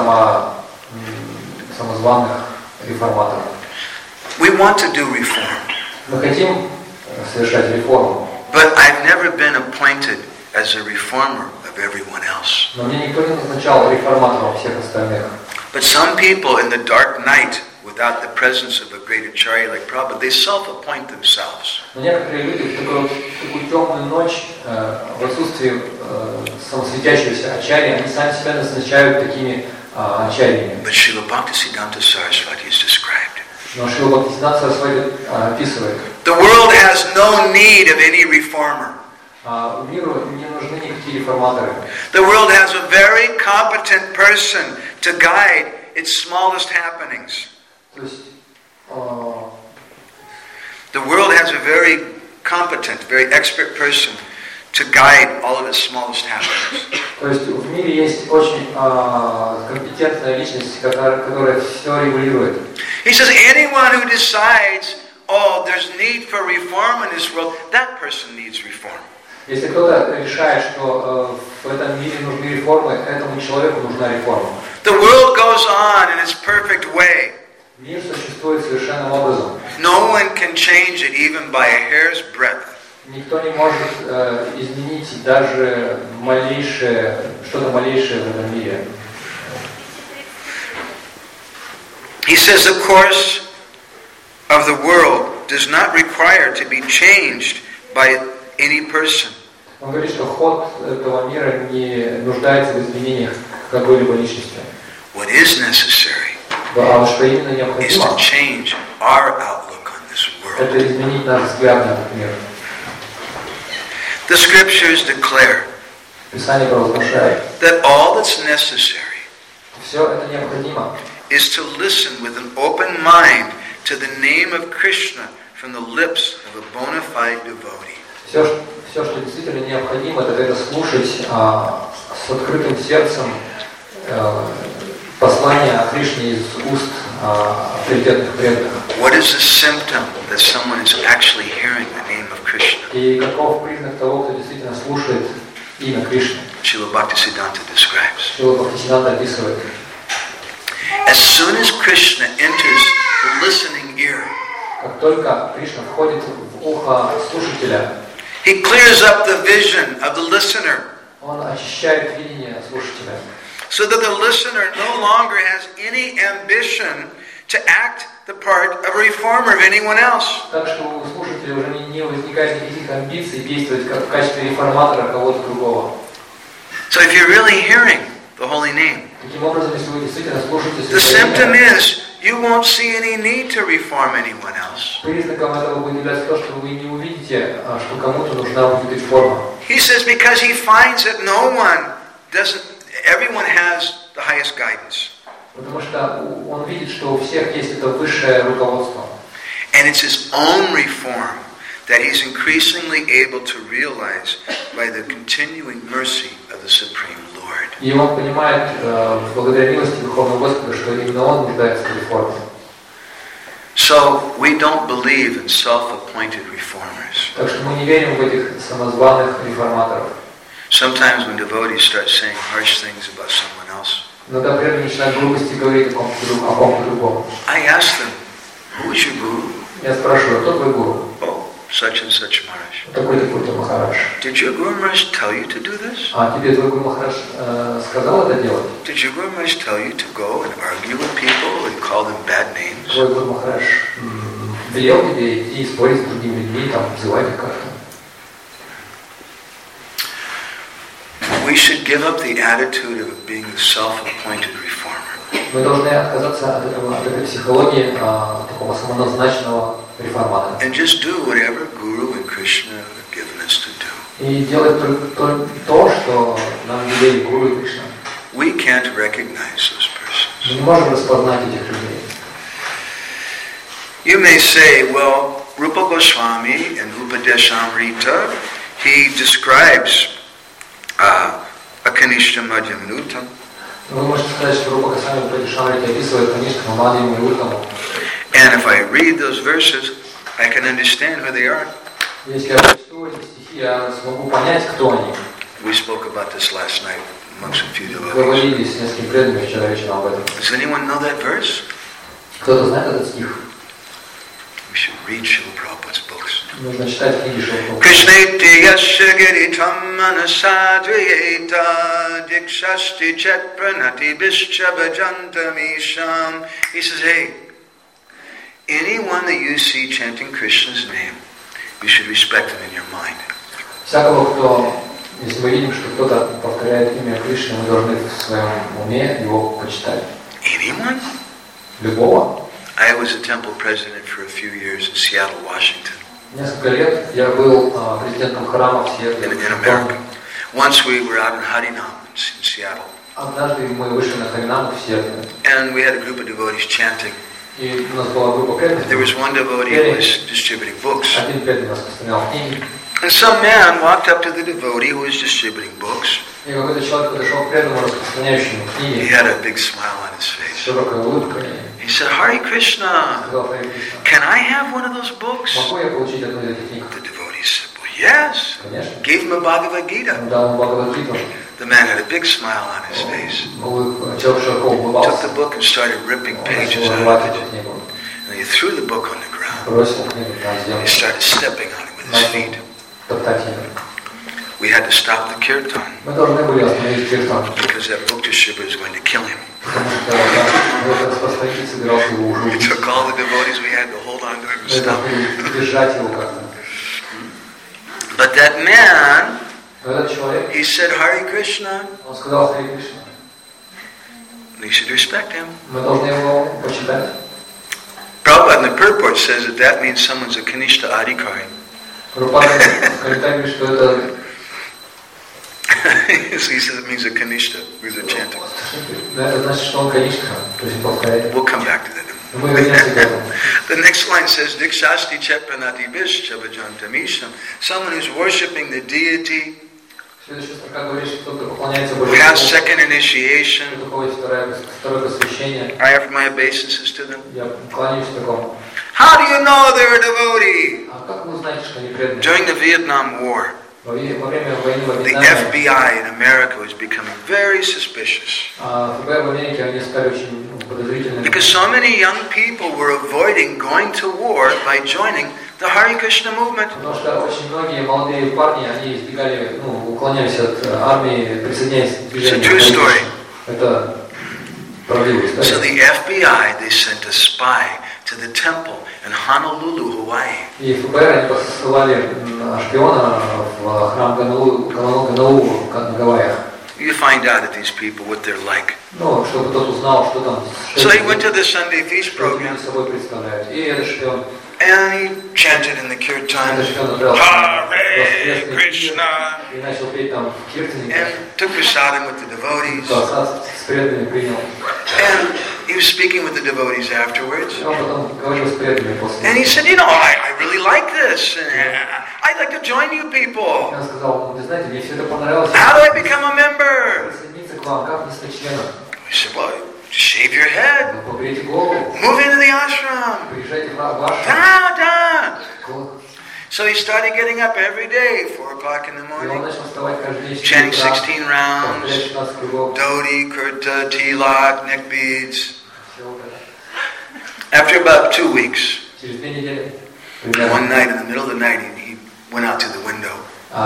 самозваных реформаторов. We want to do reform, Мы хотим совершать реформу, but I've never been appointed as a reformer of everyone else. но мне никто не назначал реформатором всех остальных. But some people in the dark night, without the presence of a great acharya like Prabhupada, they self-appoint themselves. Но некоторые люди в такую темную ночь, в отсутствии самосветящегося ачарьи, они сами себя назначают такими ачарьями. But Srila Bhaktisiddhanta Saraswati is described. Но Шрила Бхактисиддханта Сарасвати описывает. The world has no need of any reformer. Миру не нужны никакие реформаторы. The world has a very competent person to guide its smallest happenings. То есть, The world has a very competent, very expert person to guide all of its smallest happenings. то есть в мире есть очень компетентная личность, которая все регулирует. He says anyone who decides, oh, there's need for reform in this world, that person needs reform. Если кто-то решает, что в этом мире нужны реформы, этому человеку нужна реформа. The world goes on in its perfect way. Мир существует совершенным образом. No one can change it even by a hair's breadth. Никто не может изменить даже что-то малейшее в этом мире. He says the course of the world does not require to be changed by any person. Он говорит, что ход этого мира не нуждается в изменениях какой-либо личности. What is necessary А что именно is необходимо, to change our outlook on this это world. изменить наш взгляд на этот мир. The scriptures declare Писание провозглашает, that all that's necessary все это необходимо. is to listen with an open mind to the name of Krishna from the lips of a bona fide devotee. Все, что действительно необходимо, это слушать с открытым сердцем послание о Кришне из уст авторитетных преданных. What is the symptom that someone is actually hearing the name of Krishna? И каков признак того, кто действительно слушает имя Кришны? Srila Bhaktisiddhanta describes. Шрила Бхактисиддханта описывает. As soon as Krishna enters the listening ear, Как только Кришна входит в ухо слушателя, he clears up the vision of the listener он очищает видение слушателя, so that the listener no longer has any ambition to act the part of a reformer of anyone else. так что у слушателя уже не возникает никаких амбиций действовать как в качестве реформатора кого-то другого. So if you're really hearing the holy name, Таким образом, если вы действительно слушаете the symptom святое имя, is you won't see any need to reform anyone else. признаком этого будет являться то, что вы не увидите, что кому-то нужна будет реформа. He says because he finds that everyone has the highest guidance. Потому что он видит, что у всех есть это высшее руководство. And it's his own reform that he's increasingly able to realize by the continuing mercy of the Supreme Lord. И он понимает, благодаря милости Верховного Господа, что именно он нуждается в реформе. So we don't believe in self-appointed reformers. Так что мы не верим в этих самозваных реформаторов. Sometimes when devotees start saying harsh things about someone else, Иногда преданные начинают грубости говорить о ком-то другом. I ask them, who is your guru? Я спрашиваю, кто твой гуру? Oh, such and such Maharaj. Такой-то Махарадж. Did your Guru Maharaj tell you to do this? А тебе твой гуру Махарадж сказал это делать? Did your Guru Maharaj tell you to go and argue with people and call them bad names? Твой гуру Махарадж велел тебе идти и спорить с другими людьми, там, обзывать их как-то. We should give up the attitude of being the self-appointed reformer. Мы должны отказаться от этой психологии такого самоназначенного реформатора. And just do whatever Guru and Krishna have given us to do. И делать только то, что нам велели Гуру и Кришна. We can't recognize those persons. Мы не можем распознать этих людей. You may say, well, Rupa Goswami in Upadeshamrita, he describes Akanishta Madhyamanuttam. Вы можете сказать, что Рупа Госвами в Упадешамрите описывает Канишкану, Мадхьяму и Уттаму. And if I read those verses, I can understand who they are. Если я прочту эти стихи, я смогу понять, кто они. We spoke about this last night amongst a few devotees. Говорили с несколькими преданными вчера вечером об этом. Does anyone know that verse? Кто-то знает этот стих? We should read Srila Prabhupada's books. Нужно читать книги Шрила Krishneti yasya giritam manasadvayeta dikshasti chet pranati bischa bhajantamisham. He says, hey, anyone that you see chanting Krishna's name, you should respect him in your mind. Всякого, кто, если мы видим, что кто-то повторяет имя Кришны, мы должны в своем уме его почитать. Anyone? Любого. I was a temple president for a few years in Seattle, Washington. Несколько лет я был президентом храма в Сиэтле. in America. Once we were out in Harinam in Seattle. Однажды мы вышли на Харинаму в Сиэтле. And we had a group of devotees chanting. И у нас была группа преданных. There was one devotee who was distributing books. Один преданный распространял книги. And some man walked up to the devotee who was distributing books. И какой-то человек подошел к преданному распространяющему He книги. had a big smile on his face. Широкая улыбка. He said, Hare Krishna, Сказал Харе Кришна. can I have one of those books? Могу я получить одну из этих книг? The devotee said, well, yes. Конечно. Gave him a Bhagavad Gita. Дал ему Бхагавад-гиту. The man had a big smile on his face. Человек широко Took улыбался. the book and started ripping pages Начал out рвать of эту it. книгу. And he threw the book on the ground. Бросил книгу на He землю. started stepping on it with his feet. Топтать ее. We had to stop the kirtan Мы должны были остановить киртан. because that book distributor was going to kill him. Потому что этот распространитель собирался его уже We убить. took all the devotees we had to hold on to him and Мы stop him. должны держать его как-то. But that man, Но этот человек, he said, Hare Krishna. он сказал Харе Кришна. We should respect him. Мы должны его почитать. Prabhupada in the purport says that that means someone's a Kanishta Adhikari. Прабхупада в комментарии говорит, что это... He says it means a Kanishta, who's a chanting. Да, это значит, что он Канишка, то есть повторяет. We'll come back to that. Мы вернемся к этому. The next line says, Dikshasti Chepanati Vishcha Vajantamisham. Someone who's worshipping the deity, Следующая строка говорит, что кто-то поклоняется who has Божеству, second initiation. у кого есть второе посвящение. I offer my obeisances to them. Я кланяюсь такому. How do you know they're a devotee? А как вы знаете, что они преданные? During the Vietnam War, Во время войны в the Вьетнаме, FBI in America was becoming very suspicious ФБР в Америке, они стали очень подозрительными. because so many young people were avoiding going to war by joining the Hare Krishna movement. Потому что очень многие молодые парни, они избегали, уклонялись от армии, присоединяясь к движению. It's a true story. Это правдивая So история. the FBI, they sent a spy to the temple in Honolulu, Hawaii. И ФБР они посылали шпиона в храм Ганалу на Гавайях. You find out at these people what they're like. Ну, чтобы тот узнал, что там, So he went to the Sunday feast что они program собой представляют. И этот шпион, and he chanted in the kirtan, этот шпион отправился Hare Krishna, и начал петь там в киртане, and took prasadam with the devotees. с преданными принял. And he was speaking with the devotees afterwards. И он потом говорил с преданными после. And he said, you know, I really like this. And I'd like to join you people. Он сказал, вы знаете, мне все это понравилось. How do I become a member? Присоединиться к вам, как не стать членом? He said, well, shave your head. Побрейте голову, Move into the ashram. приезжайте в ваш. Da, da. So he started getting up every day, 4 o'clock in the И он morning, начал вставать каждый день в 4 chanting утра, 16 rounds, повторять 16 кругов. Dodi, Kurta, Tilak, neck beads. Всё вот это. After about 2 weeks, Через 2 недели, one примерно, night, in the middle of the night, he went out to the window.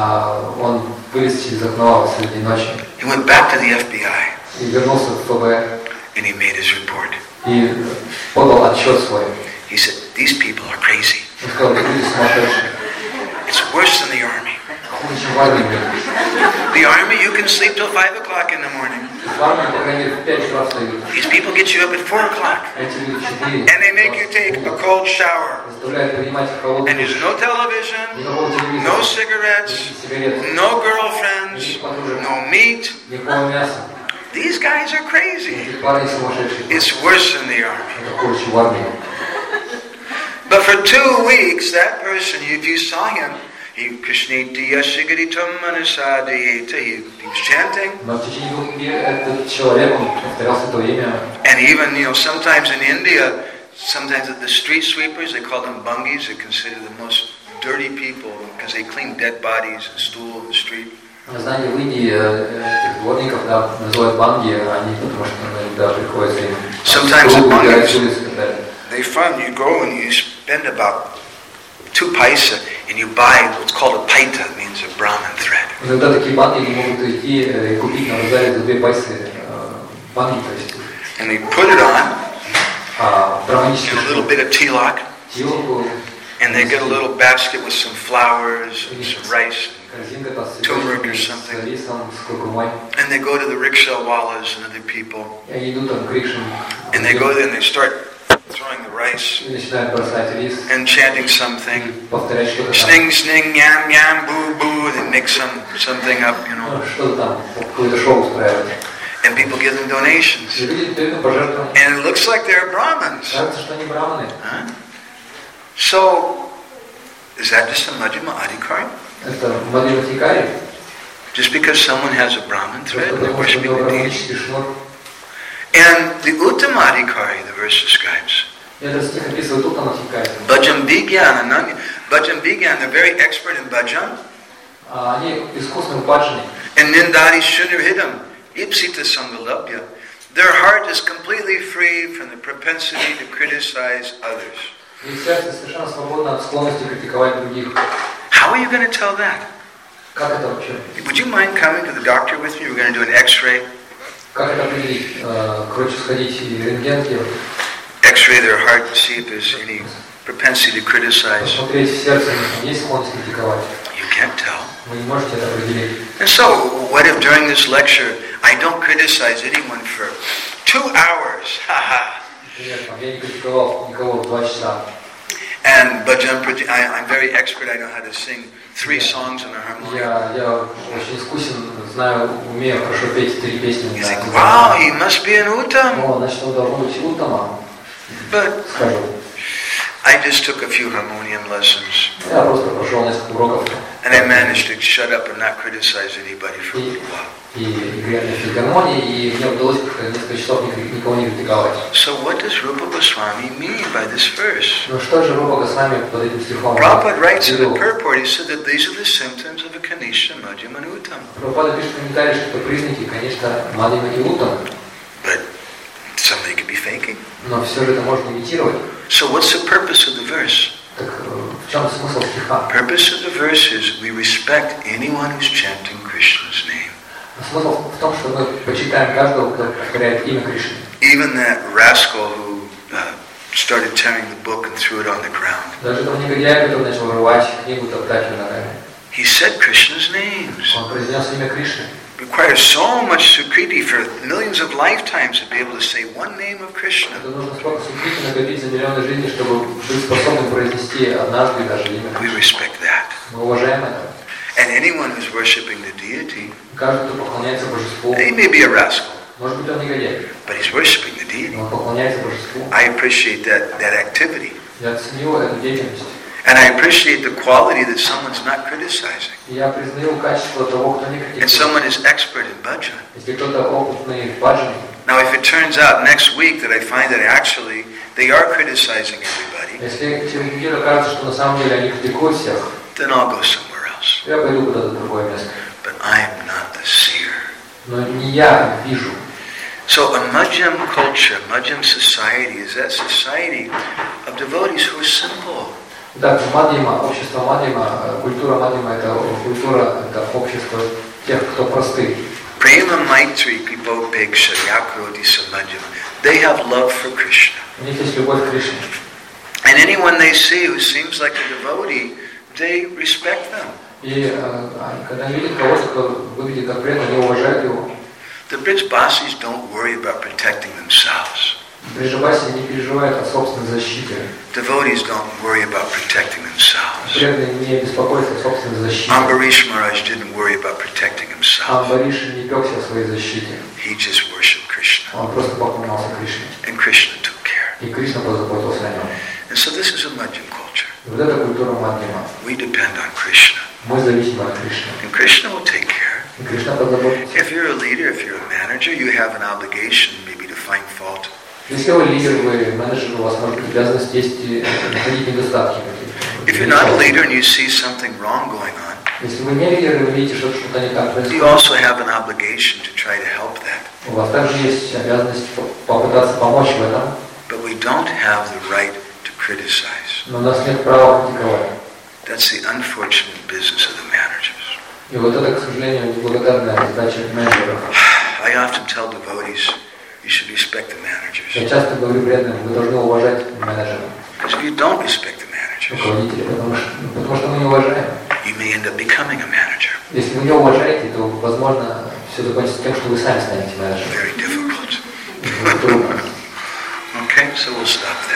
он вылез через окно среди ночи He went back to the FBI и вернулся в ФБР and he made his report. и подал отчет свой. He said, these people are crazy. Он сказал, что люди сумасшедшие. It's worse than the army. Хуже, чем в армии. The army, you can sleep till 5 o'clock in the morning. В армии, по крайней мере, в 5 утра встают. These people get you up at 4 o'clock Эти люди в 4. and they make you take a cold shower. Заставляют принимать холодный And there's душ. no television, Никакого телевизора, no cigarettes, сигарет, no girlfriends, no meat. никакого мяса. These guys are crazy. Эти парни сумасшедшие. It's worse than the army. Это хуже, чем в армии. But for 2 weeks, that person, if you saw him, he was chanting. Но в течение 2 дней этот человек, он повторял святое имя. And even, sometimes in India, sometimes the street sweepers, they call them bungis, they're considered the most dirty people because they clean dead bodies and stool in the street. Знаете, в Индии этих дворников, да, называют банги, они, потому что иногда приходится им Sometimes the убирать bungis, улицы и так далее. they fun, you go and you spend about 2 paisa and you buy what's called a paita, it means a Brahmin thread. Иногда такие банги могут идти и купить на базаре за 2 пайсы банги, то есть And they put it on, браманический and a little bit of tilak, тилку, and they get a little basket with some flowers and some rice. корзинка там с Turmeric or цветочками, something. с рисом, с куркумой. And they go to the rickshaw wallas and other people, И они идут там к рикшам. and they go there and they start throwing the rice rice И начинают бросать рис, and chanting something. повторять что-то там. Sning, sning, yam, yam, boo, boo. They make something up, you know. Ну, что-то там, какое-то шоу устраивают. And people give them donations. И люди дают им пожертвования. And it looks like they're Brahmins. Кажется, что они браманы. Huh? So, is that just a Majjhima Adhikari? Это Мадхьяма Адхикари. Just because someone has a Brahmin thread, they're Потому что у worshipping него the deity. браманический шнур. And the Uttama Adhikari, the verse describes. И этот стих описывает Уттама Адхикари. Bhajan Vigyan, Bhajan Vigyan, they're very expert in bhajan. Они искусны в баджане. And Nindari Shunurhidam, Ipsita Sangalabhya. Their heart is completely free from the propensity to criticize others. Их сердце совершенно свободно от склонности критиковать других. How are you going to tell that? Как это вообще? Would you mind coming to the doctor with me? We're going to do an X-ray. Как это определить? Короче, сходить и рентген делать. X-ray their heart to see if there's any propensity to criticize. Посмотреть в сердце, есть склонность критиковать. You can't tell. Вы не можете это определить. And so, what if during this lecture I don't criticize anyone for 2 hours? Ha Например, я не критиковал никого 2 часа. And bhajan, I'm very expert. I know how to sing 3 songs on a harmonium. Я очень искусен, знаю, умею хорошо петь 3 песни. You think, wow, he must be an uttam. О, значит, он должен быть уттама. But Скажу. I just took a few harmonium lessons. Я просто прошел несколько уроков. And I managed to shut up and not criticize anybody for a little while. И игре на филармонии, и мне удалось несколько часов никого не критиковать. So what does Rupa Goswami mean by this verse? Ну что же Рупа Госвами под этим стихом? Prabhupada writes in the purport, he said that these are the symptoms of a Kanishta, Madhyama, and Uttam. Прабхупада пишет в комментарии, что это признаки, конечно, Мадхьяма и Уттама. But somebody could be faking. Но все же это можно имитировать. So what's the purpose of the verse? Так в чем смысл стиха? Purpose of the verse is we respect anyone who's chanting Krishna's name. Смысл в том, что мы почитаем каждого, кто повторяет имя Кришны. Even that rascal who started tearing the book and threw it on the ground. Даже этого негодяя, который начал рвать книгу, топтать ее ногами. He said Krishna's names. Он произнес имя Кришны. It requires so much sukriti for millions of lifetimes to be able to say one name of Krishna. Это нужно столько сукрити накопить за миллионы жизней, чтобы быть способным произнести однажды даже имя We Кришны. respect that. Мы уважаем это. And anyone who's worshipping the deity, Каждый, кто поклоняется Божеству, he may be a rascal, может быть, он негодяй, but he's worshipping the deity. но он поклоняется Божеству. I appreciate that activity. Я ценю эту деятельность. And I appreciate the quality that someone's not criticizing. Я признаю качество того, кто не And критикует. someone is expert in bhajan. Если кто-то опытный в баджане, Now if it turns out next week that I find that actually they are criticizing everybody, если через неделю окажется, что на самом деле они критикуют всех, then I'll go somewhere else. я пойду куда-то в другое место. But I am not the seer. Но не я вижу. So a Madhyam culture, Madhyam society is that society of devotees who are simple. Так, Мадхьяма, общество Мадхьяма, культура Мадхьяма – это культура, это общество тех, кто просты. Prema Maitri Pipopekša Yakroti Samadhyam. They have love for Krishna. У них есть любовь к Кришне. And anyone they see who seems like a devotee, they respect them. И когда они видят кого-то, кто выглядит как преданный, они уважают его. The Brijbasis don't worry about protecting themselves. Бриджабаси не переживают о собственной защите. Devotees don't worry about protecting themselves. Преданные не беспокоятся о собственной защите. Ambarish Maharaj didn't worry about protecting himself. Амбариш не пекся о своей защите. He just worshipped Krishna. Он просто поклонялся Кришне. And Krishna took care. И Кришна позаботился о нем. And so this is a Madhyam culture. И вот эта культура Мадхьяма. We depend on Krishna. Мы зависим от Кришны. And Krishna will take care. И Кришна позаботится. If you're a leader, if you're a manager, you have an obligation maybe to find fault. Если вы лидер, вы менеджер, у вас может быть обязанность есть находить недостатки. If you're not a leader and you see something wrong going on, Если вы не лидер, и вы видите, что что-то не так you происходит, also have an obligation to try to help that. у вас также есть обязанность попытаться помочь в этом, But we don't have the right to criticize. но у нас нет права критиковать. That's the unfortunate business of the managers. И вот это, к сожалению, неблагодарная задача менеджеров. I often tell devotees, you should respect the managers. Я часто говорю преданным, вы должны уважать менеджера, Because if you don't respect the managers, руководителя, потому что мы не уважаем. you may end up becoming a manager. Если вы не уважаете, то, возможно, все закончится тем, что вы сами станете менеджером. Very difficult. Это трудно. Okay, so we'll stop there.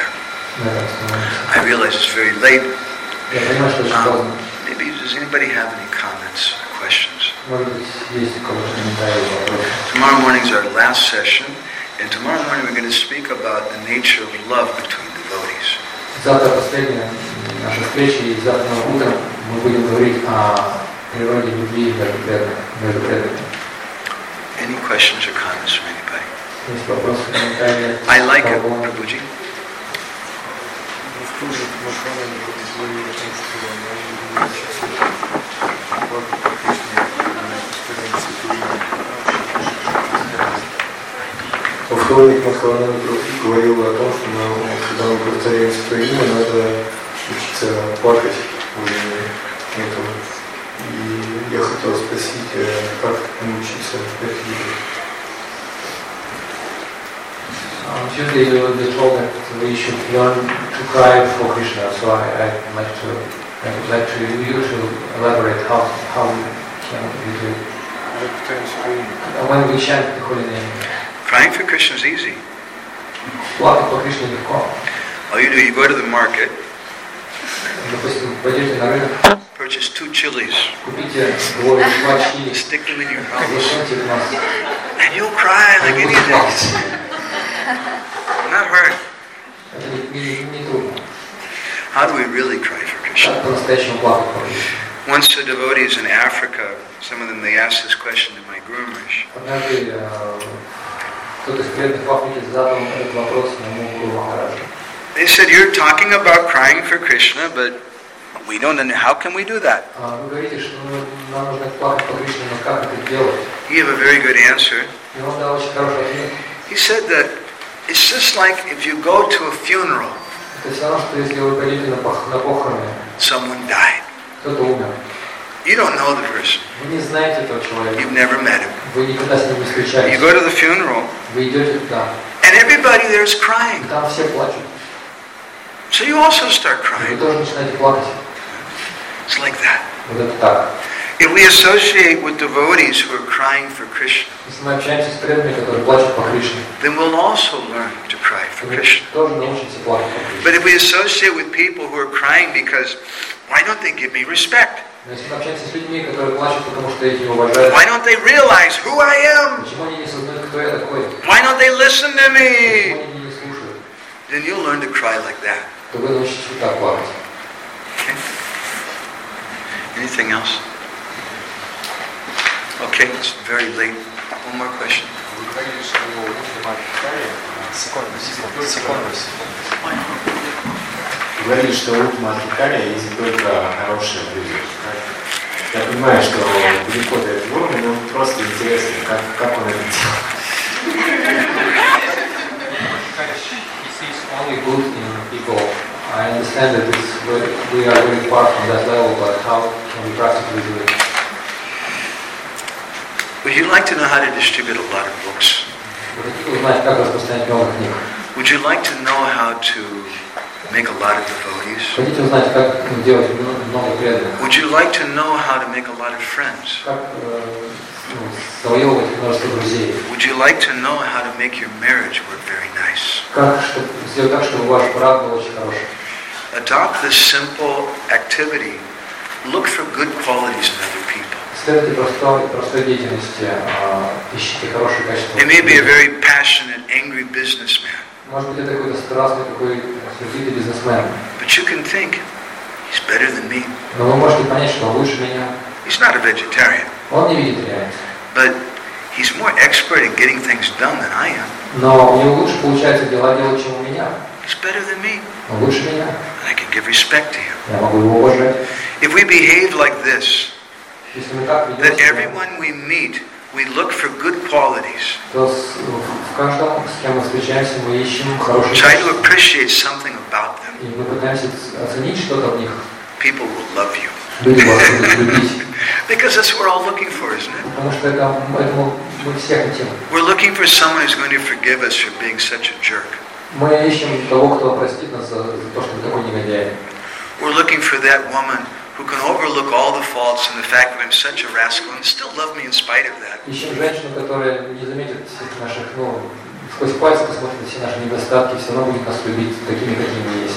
I realize it's very late. Я понимаю, что очень поздно. Maybe does anybody have any comments or questions? Может быть, есть у кого-то комментарии, вопросы. Tomorrow morning is our last session, and tomorrow morning we're going to speak about the nature of love between devotees. Завтра последняя наша встреча, и завтра утром мы будем говорить о природе любви между преданными. Any questions or comments from anybody? Есть вопросы, комментарии? I like it, Prabhuji. Во вторник Махавананда говорил о том, что когда мы повторяем свое имя, надо учиться плакать уже этого. И я хотел спросить, как научиться это делать? Tuesday they told that we should learn to cry for Krishna, so I'd like you to elaborate how can we do it. When we chant the holy name. Crying for Krishna is easy. Плакать по Кришне легко. All you do, you go to the market, Допустим, пойдете на рынок, purchase 2 chilies, купите 2 чили, stick them in your mouth, зажмите в нос. and you'll cry like anything. Not hard. Это не трудно. How do we really cry for Krishna? Как по-настоящему плакать по Кришне. Once the devotees in Africa, some of them, they asked this question to my Guru Maharaj. Однажды кто-то из преданных в Африке задал этот вопрос моему Гуру Махараджу. They said, you're talking about crying for Krishna, but we don't know, how can we do that? Вы говорите, что нам нужно плакать по Кришне, но как это делать? He gave a very good answer. И он дал очень хороший ответ. He said that it's just like if you go to a funeral, Это все равно, что если вы пойдете на похороны, someone died. кто-то умер. You don't know the person. Вы не знаете этого человека. You've never met him. Вы никогда с ним не You встречались. go to the funeral, Вы идете туда, and everybody there is crying. и там все плачут. So you also start И crying. вы тоже начинаете плакать. It's like that. Вот это так. If we associate with devotees who are crying for Krishna, Если мы общаемся с преданными, которые плачут по Кришне, then we'll also learn to cry for мы Krishna. тоже научимся плакать по Кришне. But if we associate with people who are crying because, why don't they give me respect? Но если мы общаемся с людьми, которые плачут, потому что их не уважают, Why don't they realize who I am? почему они не сознают, кто я такой? Why don't they listen to Почему me? они меня не слушают? Then you'll learn to cry like that. То вы научитесь вот так плакать. Okay? Anything else? Okay, it's very late. One more question. Вы говорили, что говорили, что Утма Хикария есть только хорошие люди. Я понимаю, что далеко до этого уровня, но просто интересно, как он это делает. He sees only good in people. I understand that we are very far from that level, but how can we practically do it? Would you like to know how to distribute a lot of books? Вы хотите узнать, как распространять много книг? Would you like to know how to make a lot of devotees? Хотите узнать, как делать много преданных? Would you like to know how to make a lot of friends? Как завоевывать множество друзей? Would you like to know how to make your marriage work very nice? Как сделать так, чтобы ваш брак был очень хороший? Adopt this simple activity. Look for good qualities in other people. Следуйте простой деятельности, ищите хорошие качества. He may be a very passionate, angry businessman, Может быть, это какой-то страстный, такой сердитый бизнесмен. but you can think, he's better than me. Но вы можете понять, что он лучше меня. He's not a vegetarian, Он не вегетарианец. but he's more expert at getting things done than I am. Но у него лучше получается дела делать, чем у меня. He's better than me, Он лучше меня. and I can give respect to him. Я могу его уважать. If we behave like this, Если мы так ведем that себя, everyone we meet, we look for good qualities, то в каждом, с кем мы встречаемся, мы ищем хорошие try to качества. appreciate something about them, И мы пытаемся оценить что-то в них. people will love you. Люди вас будут любить. Because that's what we're all looking for, isn't it? Потому что этому мы все хотим. We're looking for someone who's going to forgive us for being such a jerk. Мы ищем того, кто простит нас за то, что мы такой негодяй. We're looking for that woman who can overlook all the faults and the fact that I'm such a rascal and still love me in spite of that. Ищем женщину, которая не заметит всех наших, сквозь пальцы посмотрит на все наши недостатки, все равно будет нас любить такими, какими мы есть.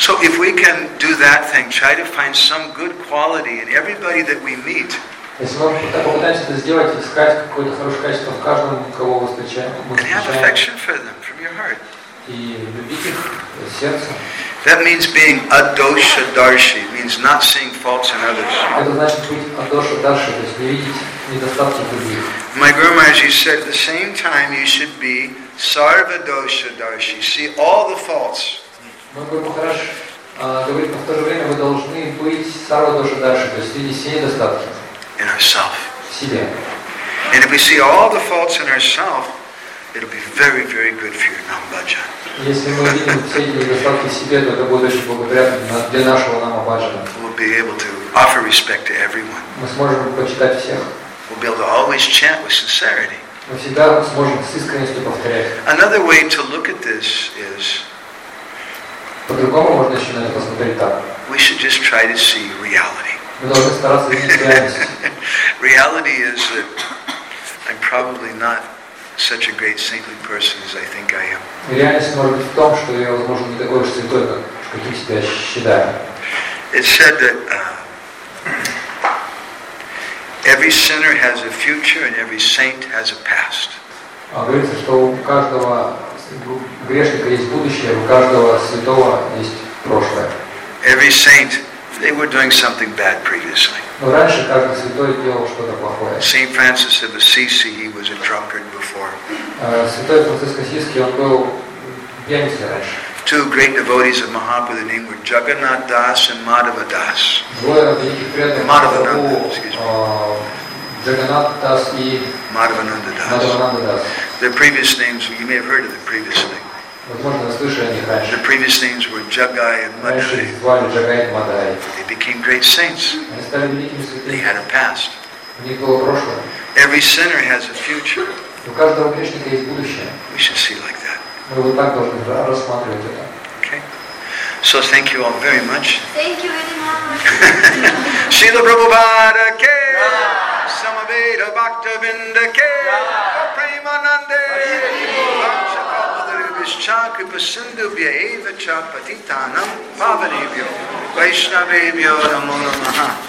So if we can do that thing, try to find some good quality in everybody that we meet. Если мы попытаемся это сделать, искать какое-то хорошее качество в каждом, кого мы встречаем, And have affection for them from your heart. и любить их сердцем. That means being adoshadarshi. It means not seeing faults in others. Это значит быть адоша дарши, то есть не видеть недостатки других. My Guru Maharaj said at the same time you should be sarvadoshadarshi. See all the faults. Мой Гуру Махарадж говорит, но в то же время вы должны быть сарвадоша дарши, то есть видеть все недостатки In ourselves. в себе. And if we see all the faults in ourselves, it'll be very, very good for your Nam-bhajan. Если мы видим все эти недостатки в себе, то это будет очень благоприятно для нашего нама-баджана. We'll be able to offer respect to everyone. Мы сможем почитать всех. We'll be able to always chant with sincerity. Мы всегда сможем с искренностью повторять. Another way to look at this is По-другому можно еще на это посмотреть так. we should just try to see reality. Мы должны стараться видеть реальность. Reality is that I'm probably not such a great saintly person as I think I am. Реальность может быть в том, что я, возможно, не такой уж святой, каким себя считаю. It's said that every sinner has a future and every saint has a past. Говорится, что у каждого грешника есть будущее, у каждого святого есть прошлое. Every saint, they were doing something bad previously. Но раньше каждый святой делал что-то плохое. Saint Francis of Assisi, he was a drunkard before. Святой Франциск Ассизский, он был пьяницей раньше. Two great devotees of Mahaprabhu, their name were Jagannath Das and Madhava Das. Двое великих преданных Прабху, Джаганнат Дас и Madhavananda Das. Мадхавананда Дас. Their previous names, you may have heard of them previously. Возможно, вы слышали о них раньше. Their previous names were Jagai and Раньше Madhai. их звали Джагай и Мадай. They became great saints. Они стали великими They святыми. had a past. У них было прошлое. Every sinner has a future. У каждого грешника есть будущее. We should see like that. Мы вот так должны рассматривать это. Okay? So thank you all very much. Thank you very much. Srila Prabhupada ke, Samaveda Bhaktavinda ke, Premanande, Vakshakalpadharibhishcha Kripasindhubhya eva cha patitanam pavanebhyo Vaishnavebhyo namo namaha.